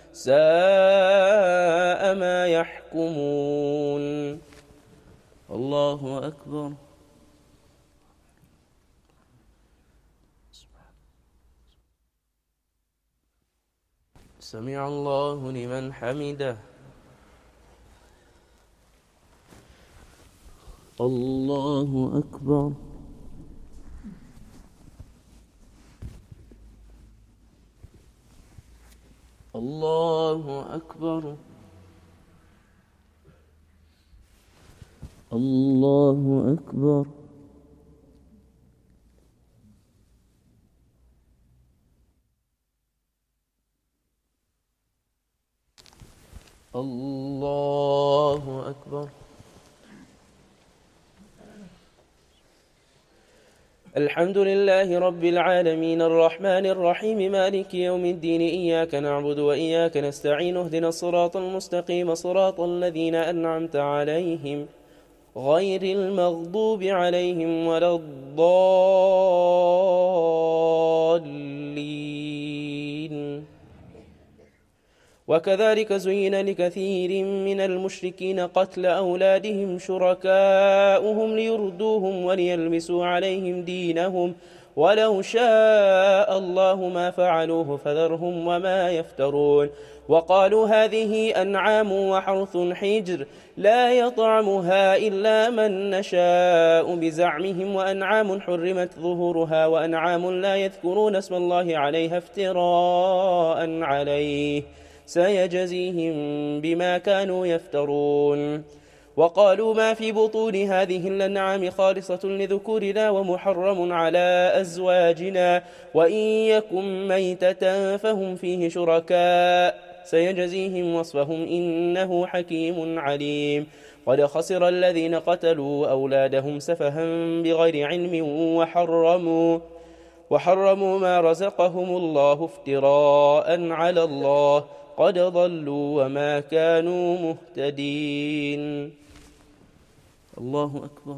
ساء ما يحكمون. الله أكبر. سمع الله لمن حمده. الله أكبر. الله أكبر. الله أكبر. الله أكبر. الحمد لله رب العالمين الرحمن الرحيم مالك يوم الدين إياك نعبد وإياك نستعين اهدنا الصراط المستقيم صراط الذين أنعمت عليهم غير المغضوب عليهم ولا الضالين. وكذلك زين لكثير من المشركين قتل أولادهم شركاؤهم ليردوهم وليلبسوا عليهم دينهم ولو شاء الله ما فعلوه فذرهم وما يفترون. وقالوا هذه أنعام وحرث حجر لا يطعمها إلا من نشاء بزعمهم وأنعام حرمت ظهورها وأنعام لا يذكرون اسم الله عليها افتراء عليه سيجزيهم بما كانوا يفترون. وقالوا ما في بطون هذه الأنعام خالصة لذكورنا ومحرم على أزواجنا وإن يكن ميتة فهم فيه شركاء سيجزيهم وصفهم إنه حكيم عليم. قد خسر الذين قتلوا أولادهم سفها بغير علم وحرموا وحرموا ما رزقهم الله افتراء على الله قد ضلوا وما كانوا مهتدين. الله أكبر.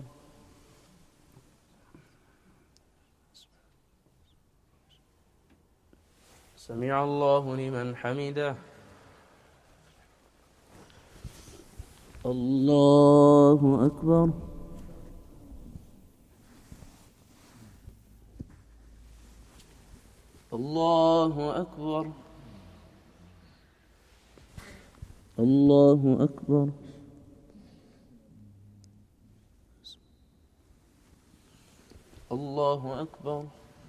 سمع الله لمن حمده. الله أكبر. الله أكبر. الله أكبر. الله أكبر.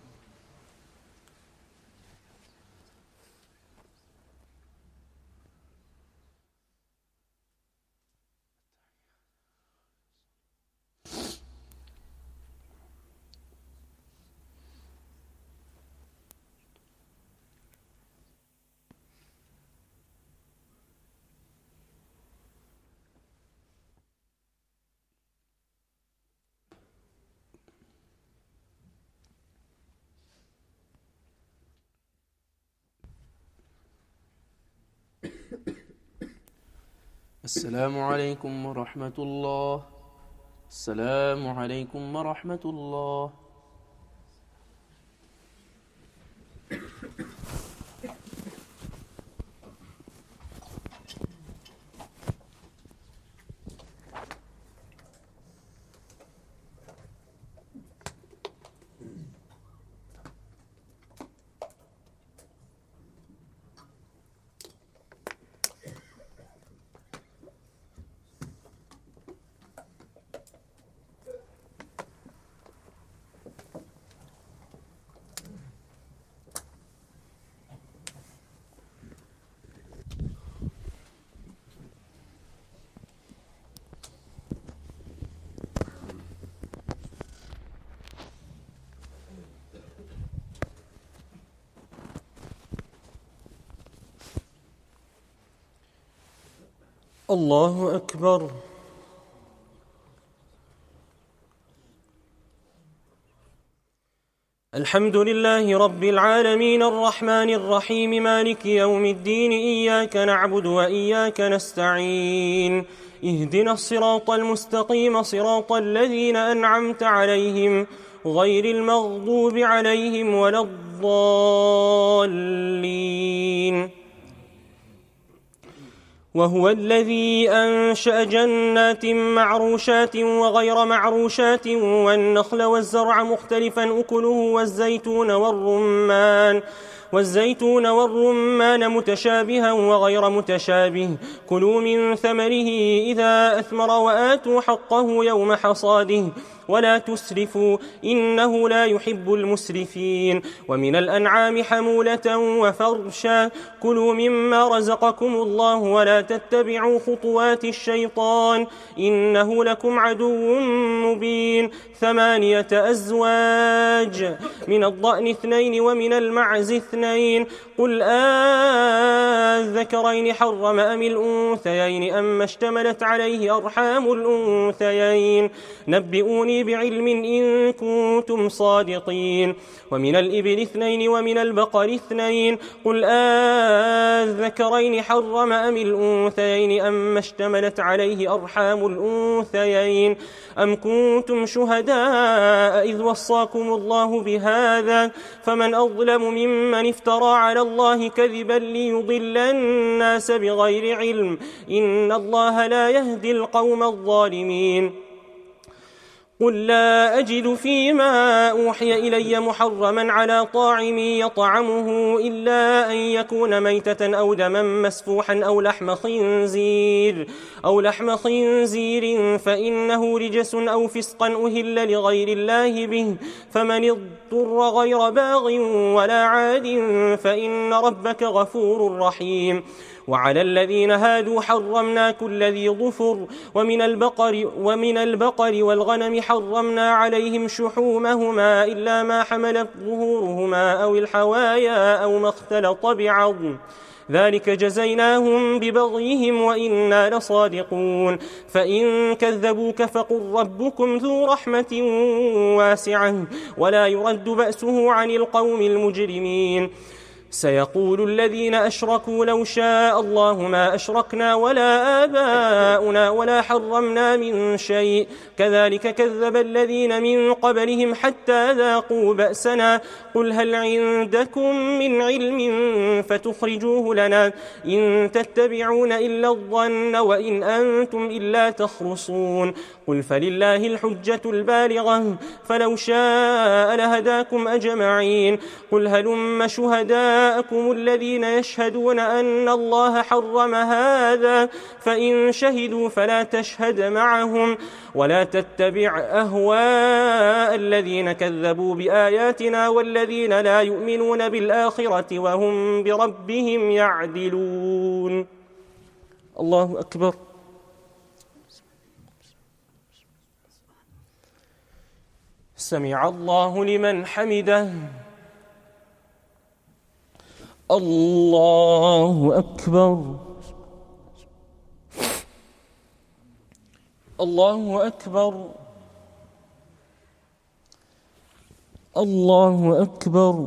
السلام عليكم ورحمة الله. السلام عليكم ورحمة الله. الله أكبر. الحمد لله رب العالمين الرحمن الرحيم مالك يوم الدين إياك نعبد وإياك نستعين اهدنا الصراط المستقيم صراط الذين أنعمت عليهم غير المغضوب عليهم ولا الضالين. وهو الذي أنشأ جنات معروشات وغير معروشات والنخل والزرع مختلفا أكله والزيتون والرمان والزيتون والرمان متشابها وغير متشابه كلوا من ثمره إذا أثمر وآتوا حقه يوم حصاده ولا تسرفوا إنه لا يحب المسرفين. ومن الأنعام حمولة وفرشا كلوا مما رزقكم الله ولا تتبعوا خطوات الشيطان إنه لكم عدو مبين. ثمانية أزواج من الضأن اثنين ومن المعز اثنين قل آذكرين حرم أم الأنثيين أما اشتملت عليه أرحام الأنثيين نبئوني بعلم إن كنتم صادقين. ومن الإبل اثنين ومن البقر اثنين قل آذكرين حرم أم الأنثيين أما اشتملت عليه أرحام الأنثيين أم كنتم شهداء إذ وصاكم الله بهذا فمن أظلم ممن افترى على الله كذبا ليضل الناس بغير علم إن الله لا يهدي القوم الظالمين. قل لا أجد فيما أوحي إلي محرما على طاعم يطعمه إلا أن يكون ميتة أو دما مسفوحا أو لحم خنزير أو لحم خنزير فإنه رجس أو فسقا أهل لغير الله به فمن اضطر غير باغ ولا عاد فإن ربك غفور رحيم. وعلى الذين هادوا حرمنا كل ذي ظفر ومن البقر ومن البقر والغنم حرمنا عليهم شحومهما إلا ما حملت ظهورهما أو الحوايا أو ما اختلط بعظم ذلك جزيناهم ببغيهم وإنا لصادقون. فإن كذبوك فقل ربكم ذو رحمة واسعة ولا يرد بأسه عن القوم المجرمين. سيقول الذين أشركوا لو شاء الله ما أشركنا ولا آباؤنا ولا حرمنا من شيء كذلك كذب الذين من قبلهم حتى ذاقوا بأسنا قل هل عندكم من علم فتخرجوه لنا إن تتبعون إلا الظن وإن أنتم إلا تخرصون. قل فلله الحجة البالغة فلو شاء لهداكم أجمعين. قل هلم شهداءكم الذين يشهدون أن الله حرم هذا فإن شهدوا فلا تشهد معهم ولا تتبع أهواء الذين كذبوا بآياتنا والذين لا يؤمنون بالآخرة وهم بربهم يعدلون. الله أكبر. سمع الله لمن حمده. الله أكبر. الله أكبر. الله أكبر.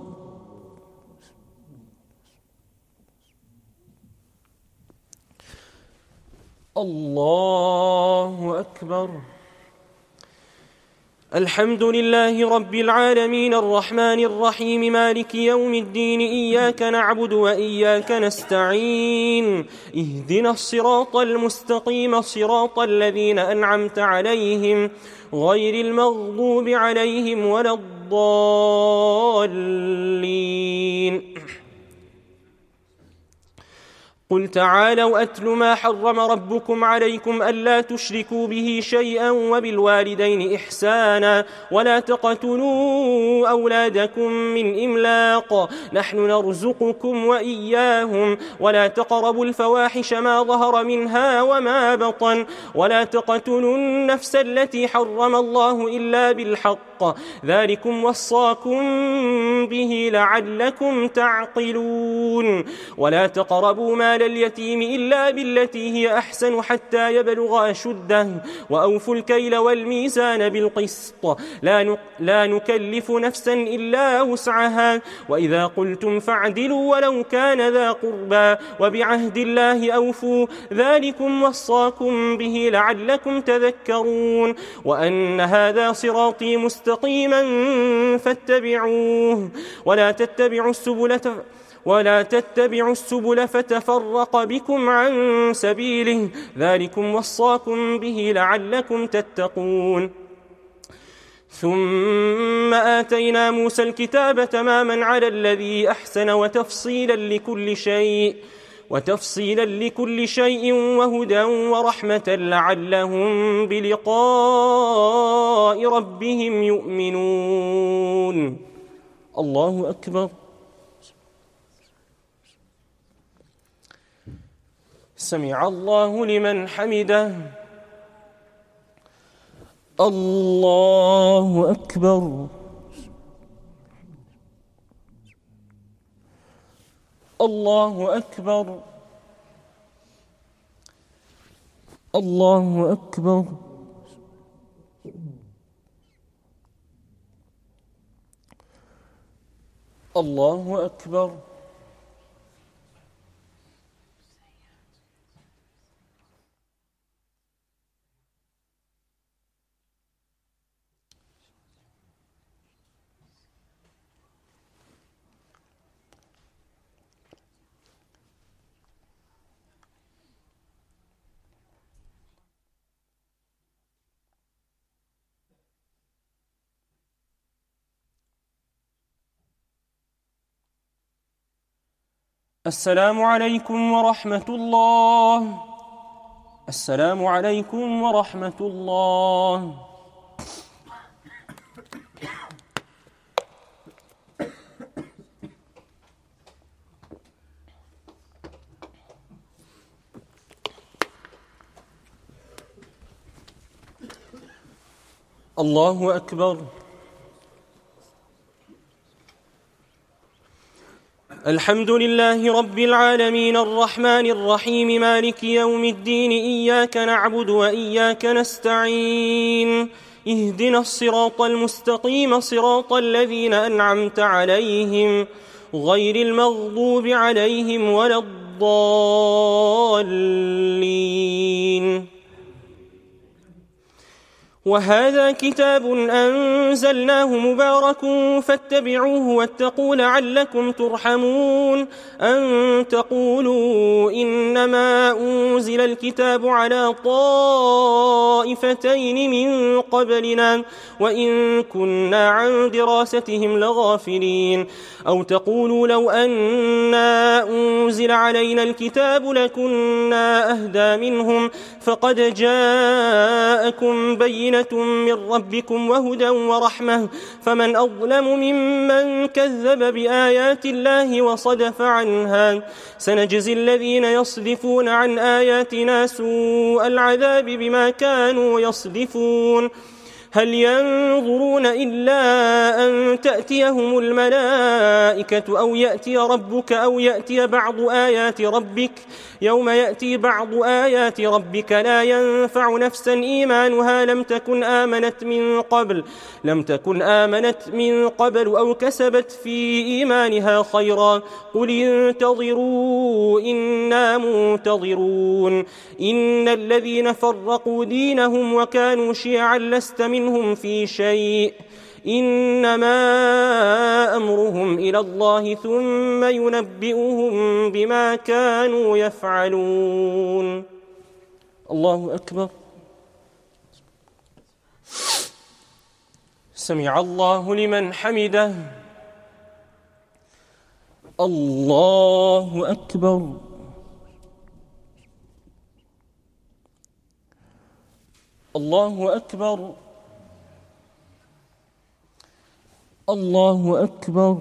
الله أكبر. الحمد لله رب العالمين الرحمن الرحيم مالك يوم الدين إياك نعبد وإياك نستعين اهدنا الصراط المستقيم صراط الذين أنعمت عليهم غير المغضوب عليهم ولا الضالين. قل تعالوا أتل ما حرم ربكم عليكم ألا تشركوا به شيئا وبالوالدين إحسانا ولا تقتلوا أولادكم من إملاق نحن نرزقكم وإياهم ولا تقربوا الفواحش ما ظهر منها وما بطن ولا تقتلوا النفس التي حرم الله إلا بالحق ذلكم وصاكم به لعلكم تعقلون. ولا تقربوا مال مال اليتيم إلا بالتي هي أحسن حتى يبلغ أشده وأوفوا الكيل والميزان بالقسط لا, لا نكلف نفسا إلا وسعها وإذا قلتم فاعدلوا ولو كان ذا قربى وبعهد الله أوفوا ذلكم وصاكم به لعلكم تذكرون وأن هذا صراطي مستقيما فاتبعوه ولا تتبعوا السبل ولا تتبعوا السبل فتفرق بكم عن سبيله ذلكم وصاكم به لعلكم تتقون ثم آتينا موسى الكتاب تماما على الذي أحسن وتفصيلا لكل شيء وتفصيلا لكل شيء وهدى ورحمة لعلهم بلقاء ربهم يؤمنون. الله أكبر. سمع الله لمن حمده. الله أكبر. الله أكبر. الله أكبر. الله أكبر. السلام عليكم ورحمة الله. السلام عليكم ورحمة الله. الله أكبر. الحمد لله رب العالمين الرحمن الرحيم مالك يوم الدين إياك نعبد وإياك نستعين اهدنا الصراط المستقيم صراط الذين أنعمت عليهم غير المغضوب عليهم ولا الضالين. وهذا كتاب أنزلناه مبارك فاتبعوه واتقوا لعلكم ترحمون أن تقولوا إنما أنزل الكتاب على طائفتين من قبلنا وإن كنا عن دراستهم لغافلين أو تقولوا لو أنا أنزل علينا الكتاب لكنا أهدى منهم فقد جاءكم بينة من ربكم وهدى ورحمة فمن أظلم ممن كذب بآيات الله وصدف عنها سنجزي الذين يصدفون عن آياتنا سوء العذاب بما كانوا يصدفون. هل ينظرون إلا أن تأتيهم الملائكة أو يأتي ربك أو يأتي بعض آيات ربك يوم يأتي بعض آيات ربك لا ينفع نفسا إيمانها لم تكن آمنت من قبل لم تكن آمنت من قبل أو كسبت في إيمانها خيرا قل انتظروا إنا منتظرون. إن الذين فرقوا دينهم وكانوا شيعا لست منهم في شيء إنما أمرهم إلى الله ثم ينبئهم بما كانوا يفعلون. الله أكبر. سمع الله لمن حمده. الله أكبر. الله أكبر. الله أكبر.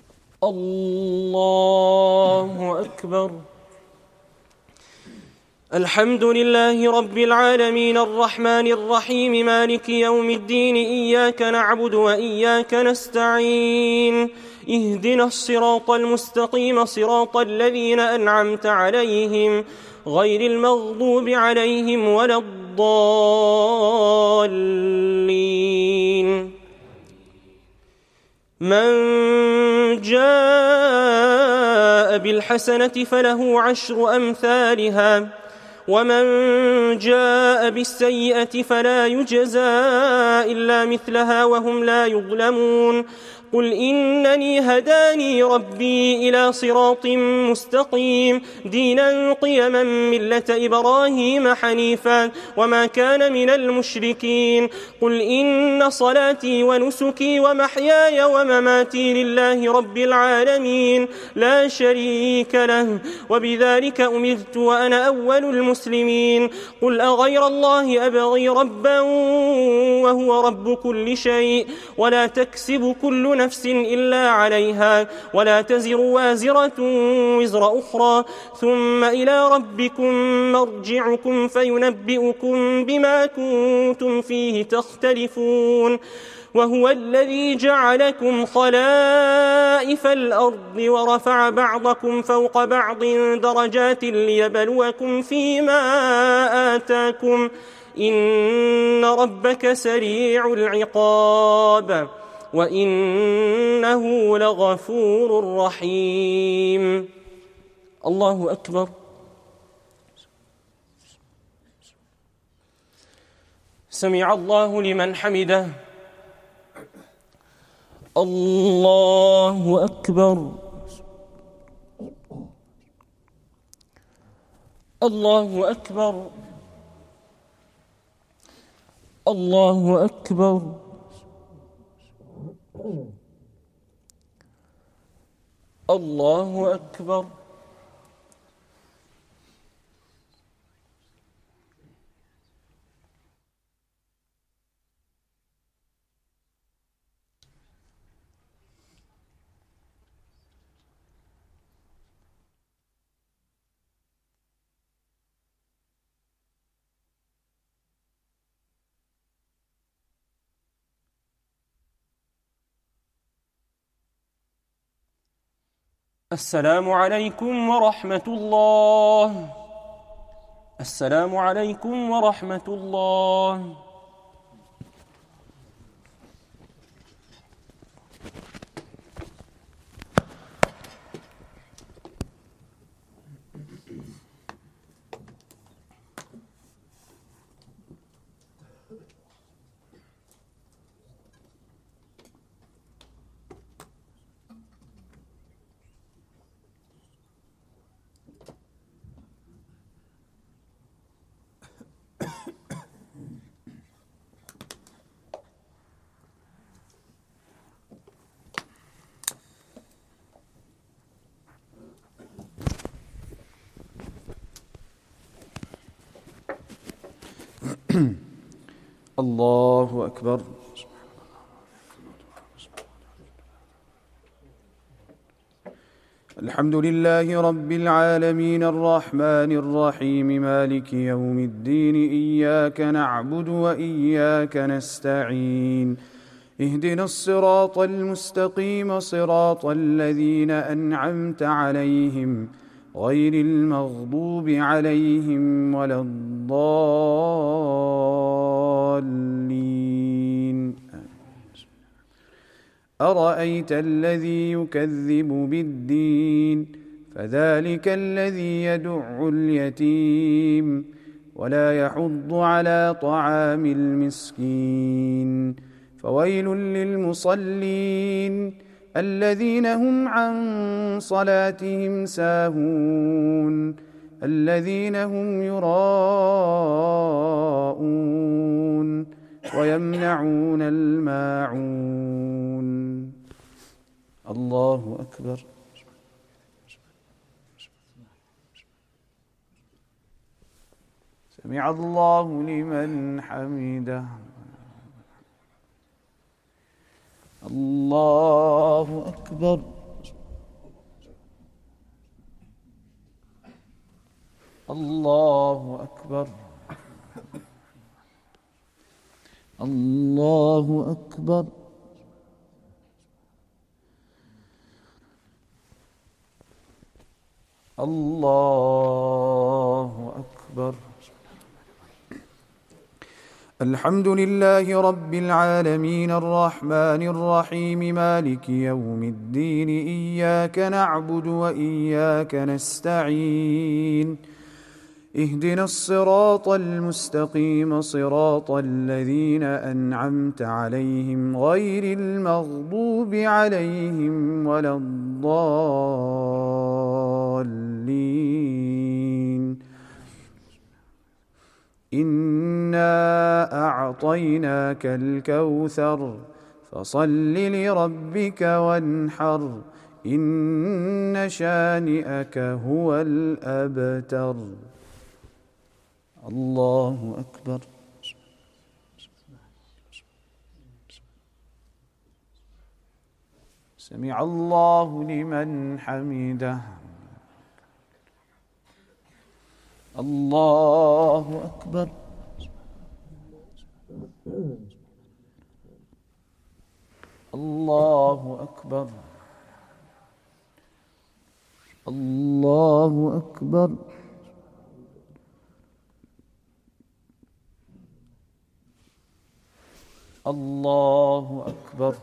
الله أكبر. الحمد لله رب العالمين الرحمن الرحيم مالك يوم الدين إياك نعبد وإياك نستعين اهدنا الصراط المستقيم صراط الذين أنعمت عليهم غير المغضوب عليهم ولا الضالين. من جاء بالحسنة فله عشر أمثالها ومن جاء بالسيئة فلا يجزى إلا مثلها وهم لا يظلمون. قل إنني هداني ربي إلى صراط مستقيم دينا قيما ملة إبراهيم حنيفا وما كان من المشركين. قل إن صلاتي ونسكي ومحياي ومماتي لله رب العالمين لا شريك له وبذلك أمرت وأنا أول المسلمين. قل أغير الله أبغي ربا وهو رب كل شيء ولا تكسب كل نفس إلا عليها ولا تزر وازرة وزر أخرى ثم إلى ربكم مرجعكم فينبئكم بما كنتم فيه تختلفون. وهو الذي جعلكم خلائف الأرض ورفع بعضكم فوق بعض درجات ليبلوكم فيما آتاكم إن ربك سريع العقاب وإنه لغفور رحيم. الله أكبر. سمع الله لمن حمده. الله أكبر. الله أكبر. الله أكبر. الله أكبر. السلام عليكم ورحمة الله. السلام عليكم ورحمة الله. الله أكبر. الحمد لله رب العالمين الرحمن الرحيم مالك يوم الدين إياك نعبد وإياك نستعين اهدنا الصراط المستقيم صراط الذين أنعمت عليهم غير المغضوب عليهم ولا الضالين. أرأيت الذي يكذب بالدين فذلك الذي يدع اليتيم ولا يحض على طعام المسكين فويل للمصلين الذين هم عن صلاتهم ساهون الذين هم يراءون ويمنعون الماعون. الله أكبر. سمع الله لمن حمده. الله أكبر. الله أكبر الله أكبر الله أكبر. الحمد لله رب العالمين الرحمن الرحيم مالك يوم الدين إياك نعبد وإياك نستعين اهدنا الصراط المستقيم صراط الذين أنعمت عليهم غير المغضوب عليهم ولا الضالين. إنا أعطيناك الكوثر فصل لربك وانحر إن شانئك هو الأبتر. الله أكبر. سمع الله لمن حمده. الله أكبر. الله أكبر. الله أكبر. الله أكبر.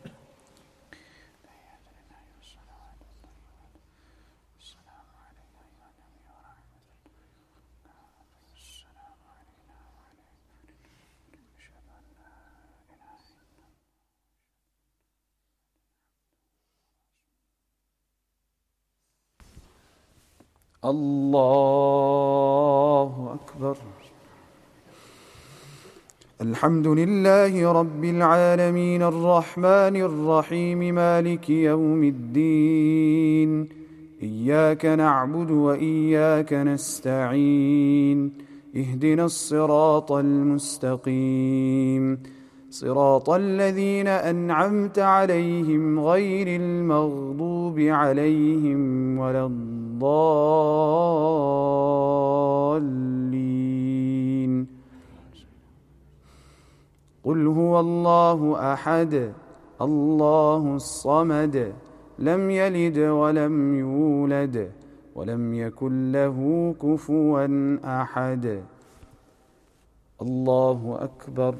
الله أكبر. الحمد لله رب العالمين الرحمن الرحيم مالك يوم الدين إياك نعبد وإياك نستعين اهدنا الصراط المستقيم صراط الذين أنعمت عليهم غير المغضوب عليهم ولا الضالين. قل هو الله أحد الله الصمد لم يلد ولم يولد ولم يكن له كفوا أحد. الله أكبر.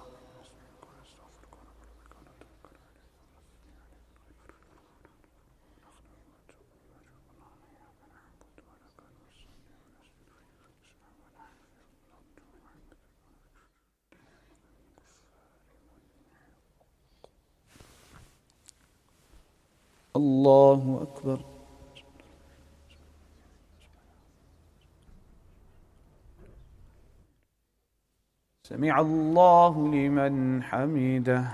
الله أكبر. سمع الله لمن حمده.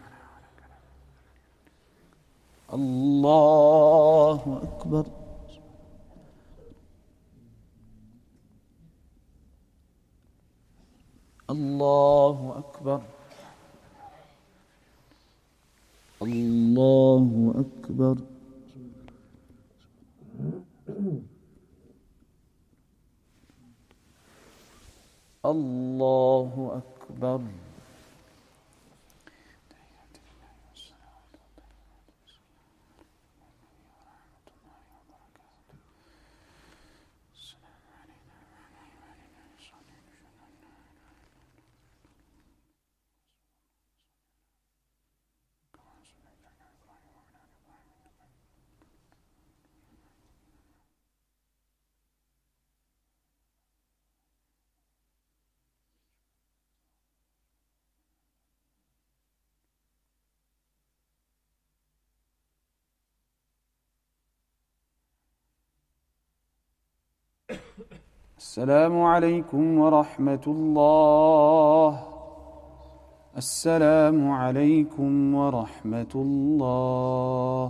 الله أكبر. الله أكبر. الله أكبر. الله أكبر. السلام عليكم ورحمة الله. السلام عليكم ورحمة الله.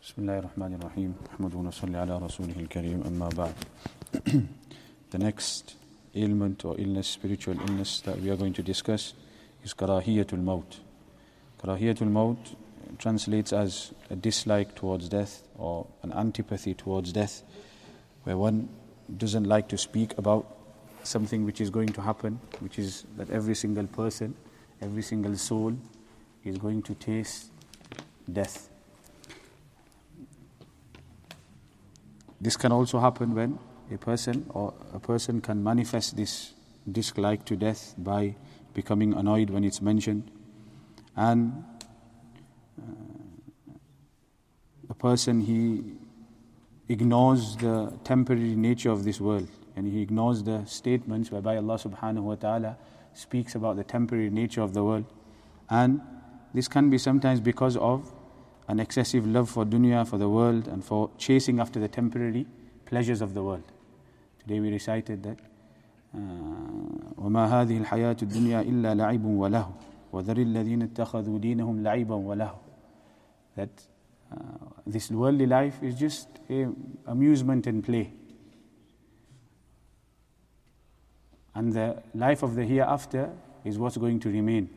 Bismillahirrahmanirrahim. Ahmaduna salli ala rasulihil kareem. Amma ba'd. The next ailment or illness, spiritual illness that we are going to discuss is karahiyatul maut. Karahiyatul maut translates as a dislike towards death or an antipathy towards death, where one doesn't like to speak about something which is going to happen, which is that every single person, every single soul is going to taste death. This can also happen when a person or a person can manifest this dislike to death by becoming annoyed when it's mentioned, and uh, a person he ignores the temporary nature of this world, and he ignores the statements whereby Allah subhanahu wa ta'ala speaks about the temporary nature of the world. And this can be sometimes because of an excessive love for dunya, for the world, and for chasing after the temporary pleasures of the world. Today we recited that وَمَا هَذِهِ الْحَيَاةُ الدُّنْيَا إِلَّا لَعِبٌ وَلَهُ وَذَرِ الَّذِينَ اتَّخَذُوا دِينَهُمْ لَعِبًا وَلَهُ. That uh, this worldly life is just a amusement and play, and the life of the hereafter is what's going to remain.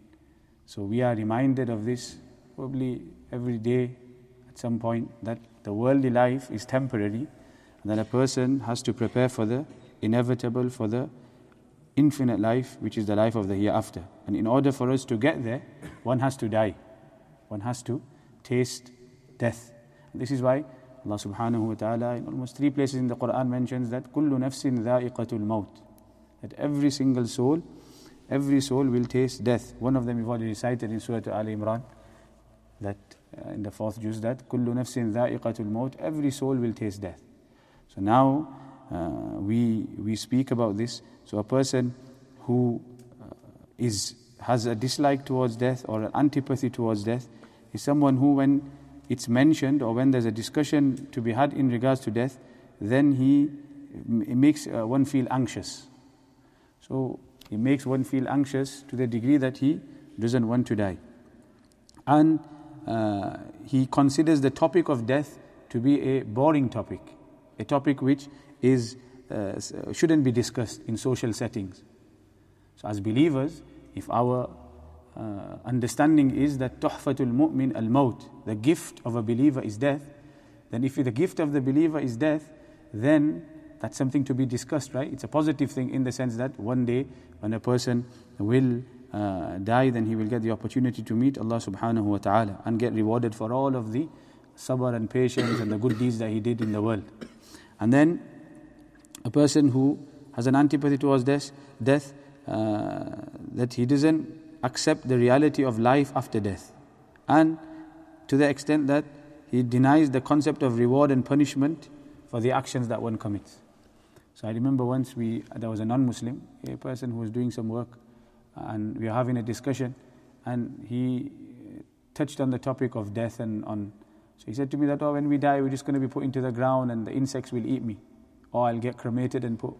So we are reminded of this probably every day at some point, that the worldly life is temporary, and that a person has to prepare for the inevitable, for the infinite life, which is the life of the hereafter. And in order for us to get there, one has to die. One has to taste death. And this is why Allah subhanahu wa ta'ala in almost three places in the Quran mentions that كُلُّ نَفْسٍ ذَائِقَةُ الْمَوْتِ, that every single soul, every soul will taste death. One of them we've already recited in Surah Al Imran, that uh, in the fourth juz, that كُلُّ نَفْسٍ ذَائِقَةُ الْمَوْتِ, every soul will taste death. So now uh, we we speak about this. So a person who uh, is has a dislike towards death or an antipathy towards death is someone who, when it's mentioned or when there's a discussion to be had in regards to death, then he it makes uh, one feel anxious. So it makes one feel anxious to the degree that he doesn't want to die. And uh, he considers the topic of death to be a boring topic, a topic which is uh, shouldn't be discussed in social settings. So as believers, if our uh, understanding is that tuhfatul mu'min al-maut, the gift of a believer is death, then if the gift of the believer is death, then that's something to be discussed, right? It's a positive thing in the sense that one day when a person will uh, die, then he will get the opportunity to meet Allah subhanahu wa ta'ala and get rewarded for all of the sabr and patience and the good deeds that he did in the world. And then a person who has an antipathy towards death, death uh, that he doesn't accept the reality of life after death, and to the extent that he denies the concept of reward and punishment for the actions that one commits. So I remember once we there was a non-Muslim, a person who was doing some work, and we were having a discussion, and he touched on the topic of death, and on so he said to me that, oh, when we die, we're just going to be put into the ground and the insects will eat me, or I'll get cremated and put.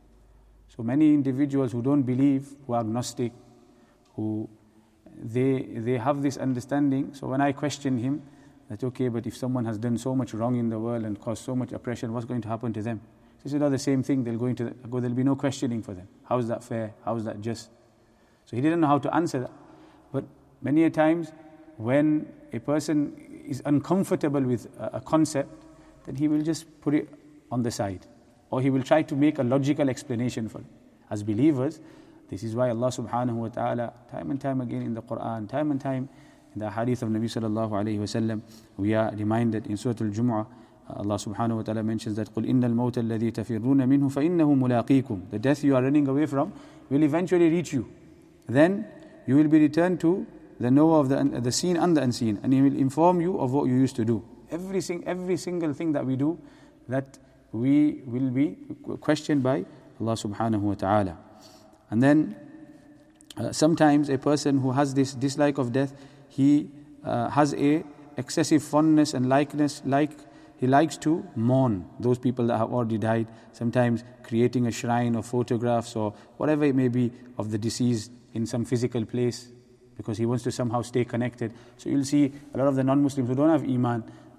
So many individuals who don't believe, who are agnostic, who they they have this understanding. So when I question him, that okay, but if someone has done so much wrong in the world and caused so much oppression, what's going to happen to them? So he said, oh, the same thing, they'll go into the, go, there'll be no questioning for them. How is that fair? How is that just? So he didn't know how to answer that. But many a times, when a person is uncomfortable with a, a concept, then he will just put it on the side, or he will try to make a logical explanation for it. As believers, this is why Allah subhanahu wa ta'ala, time and time again in the Quran, time and time in the hadith of Nabi sallallahu alayhi wa sallam, we are reminded in Surah Al-Jumu'ah, Allah subhanahu wa ta'ala mentions that قُلْ إِنَّ الْمَوْتَ الَّذِي تَفِرُّونَ مِنْهُ فَإِنَّهُ مُلَاقِيكُم. The death you are running away from will eventually reach you. Then you will be returned to the knower of the, the seen and the unseen, and He will inform you of what you used to do. Every, sing, every single thing that we do, that we will be questioned by Allah subhanahu wa ta'ala. And then uh, sometimes a person who has this dislike of death, he uh, has a excessive fondness and likeness, like he likes to mourn those people that have already died, sometimes creating a shrine or photographs or whatever it may be of the deceased in some physical place, because he wants to somehow stay connected. So you'll see a lot of the non-Muslims who don't have Iman,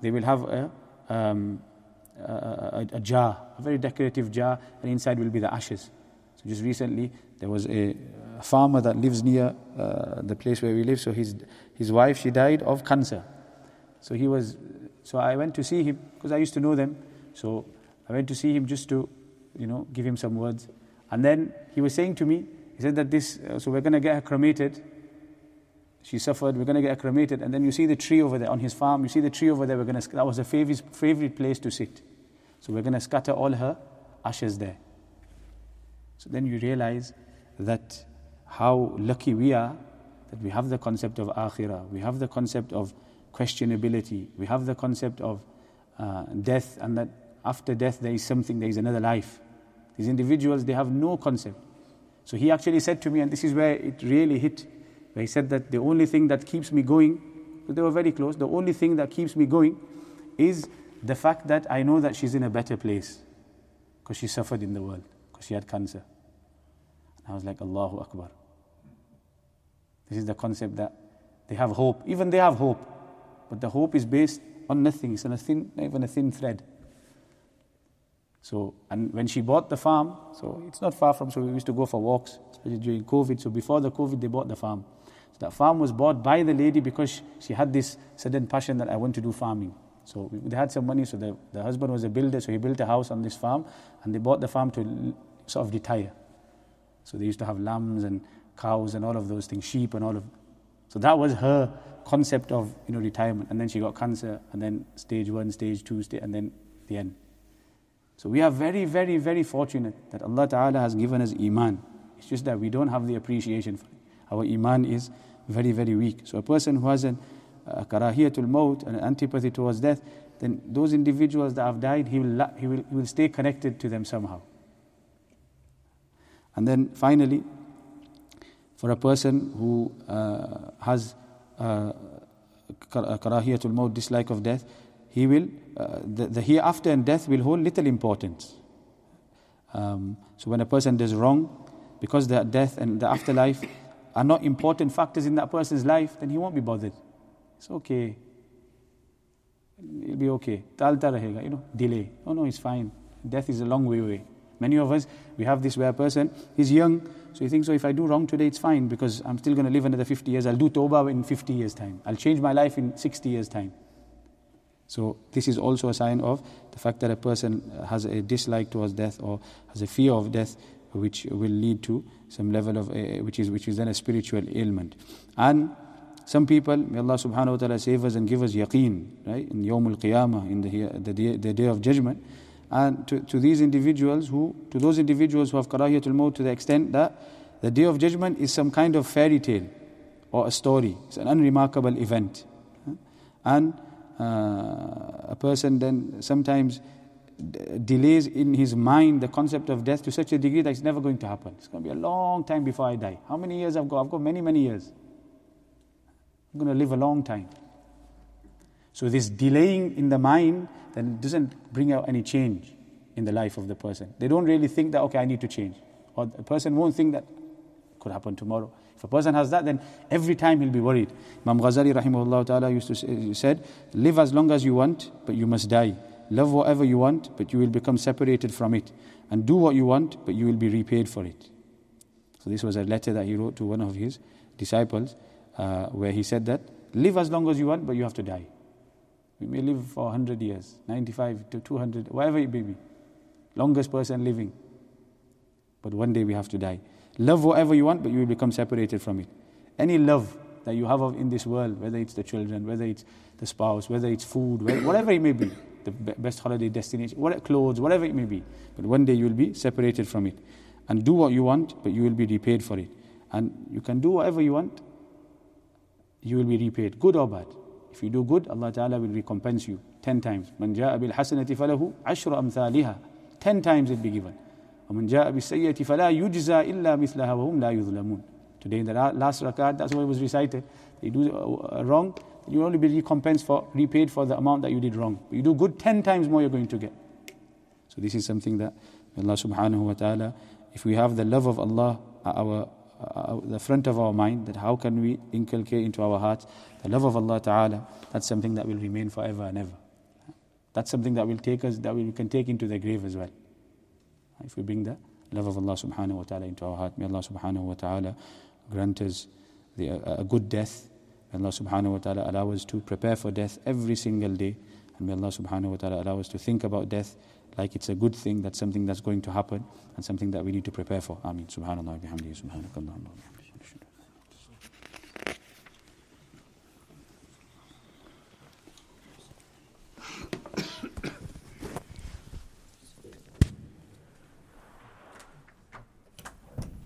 they will have a, um, a, a, a jar, a very decorative jar, and inside will be the ashes. So just recently, there was a, a farmer that lives near uh, the place where we live. So his his wife, she died of cancer. So he was, so I went to see him because I used to know them. So I went to see him just to, you know, give him some words. And then he was saying to me, he said that this, uh, so we're going to get her cremated. She suffered, we're going to get her cremated. And then you see the tree over there on his farm, you see the tree over there, we're going to, that was her favorite, favorite place to sit. So we're going to scatter all her ashes there. So then you realize that how lucky we are that we have the concept of akhirah, we have the concept of questionability, we have the concept of uh, death, and that after death there is something, there is another life. These individuals, they have no concept. So he actually said to me, and this is where it really hit, where he said that the only thing that keeps me going, because they were very close, the only thing that keeps me going is the fact that I know that she's in a better place because she suffered in the world, because she had cancer. And I was like, Allahu Akbar. This is the concept that they have hope. Even they have hope, but the hope is based on nothing. It's on a thin, not even a thin thread. So, and when she bought the farm, so it's not far from, so we used to go for walks, especially during COVID. So before the COVID, they bought the farm. So that farm was bought by the lady because she had this sudden passion that I want to do farming. So they had some money, so the, the husband was a builder, so he built a house on this farm, and they bought the farm to sort of retire. So they used to have lambs and cows and all of those things, sheep and all of. So that was her concept of, you know, retirement. And then she got cancer, and then stage one, stage two, stage, and then the end. So we are very, very, very fortunate that Allah Ta'ala has given us Iman. It's just that we don't have the appreciation for it. Our Iman is very, very weak. So a person who has an uh, karahiyatul maut, an antipathy towards death, then those individuals that have died, he will, he will, he will stay connected to them somehow. And then finally, for a person who uh, has uh, karahiyatul maut, dislike of death, he will, uh, the, the hereafter and death will hold little importance. Um, so when a person does wrong, because the death and the afterlife are not important factors in that person's life, then he won't be bothered. It's okay. It'll be okay. Talta rahega, you know, delay. Oh no, it's fine. Death is a long way away. Many of us, we have this where a person, he's young, so he thinks, so if I do wrong today, it's fine, because I'm still going to live another fifty years. I'll do tawbah in fifty years' time. I'll change my life in sixty years' time. So this is also a sign of the fact that a person has a dislike towards death or has a fear of death, which will lead to some level of, uh, which is which is then a spiritual ailment. And some people, may Allah subhanahu wa ta'ala save us and give us yaqeen, right, in Yawmul Qiyamah, in the, the, day, the day of judgment. And to, to these individuals who, to those individuals who have karahiyatul maut to the extent that the day of judgment is some kind of fairy tale or a story. It's an unremarkable event. And Uh, a person then sometimes d- delays in his mind the concept of death to such a degree that it's never going to happen. It's going to be a long time before I die. How many years I've got? I've got many, many years. I'm going to live a long time. So this delaying in the mind then doesn't bring out any change in the life of the person. They don't really think that, okay, I need to change. Or a person won't think that could happen tomorrow. If a person has that, then every time he'll be worried. Imam Ghazali rahimahullah ta'ala used to say, said, live as long as you want, but you must die. Love whatever you want, but you will become separated from it. And do what you want, but you will be repaid for it. So this was a letter that he wrote to one of his disciples, uh, where he said that, live as long as you want, but you have to die. We may live for one hundred years, ninety-five to two hundred, whatever it may be. Longest person living. But one day we have to die. Love whatever you want, but you will become separated from it. Any love that you have in this world, whether it's the children, whether it's the spouse, whether it's food, whatever it may be, the best holiday destination, what clothes, whatever it may be. But one day you will be separated from it. And do what you want, but you will be repaid for it. And you can do whatever you want, you will be repaid, good or bad. If you do good, Allah Ta'ala will recompense you ten times. Man ja'a bil hasanati falahu ashru amthaliha. Ten times it will be given. وَمَنْ جَاءَ بِالسَّيِّئَةِ فَلَا يُجْزَى إِلَّا مِثْلَهَا وَهُمْ لَا يُظْلَمُونَ. Today in the last rakat, that's what was recited. You do uh, wrong, you will only be recompensed for, repaid for the amount that you did wrong. But you do good, ten times more you're going to get. So this is something that Allah subhanahu wa ta'ala, if we have the love of Allah at our, uh, the front of our mind, that how can we inculcate into our hearts the love of Allah ta'ala, that's something that will remain forever and ever. that's something that will take us, that we can take into the grave as well. If we bring the love of Allah subhanahu wa ta'ala into our heart, may Allah subhanahu wa ta'ala grant us the, a, a good death. May Allah subhanahu wa ta'ala allow us to prepare for death every single day. And may Allah subhanahu wa ta'ala allow us to think about death like it's a good thing, that's something that's going to happen and something that we need to prepare for. Ameen. Subhanallah wa bihamdihi, subhanakallahumma wa bihamdihi.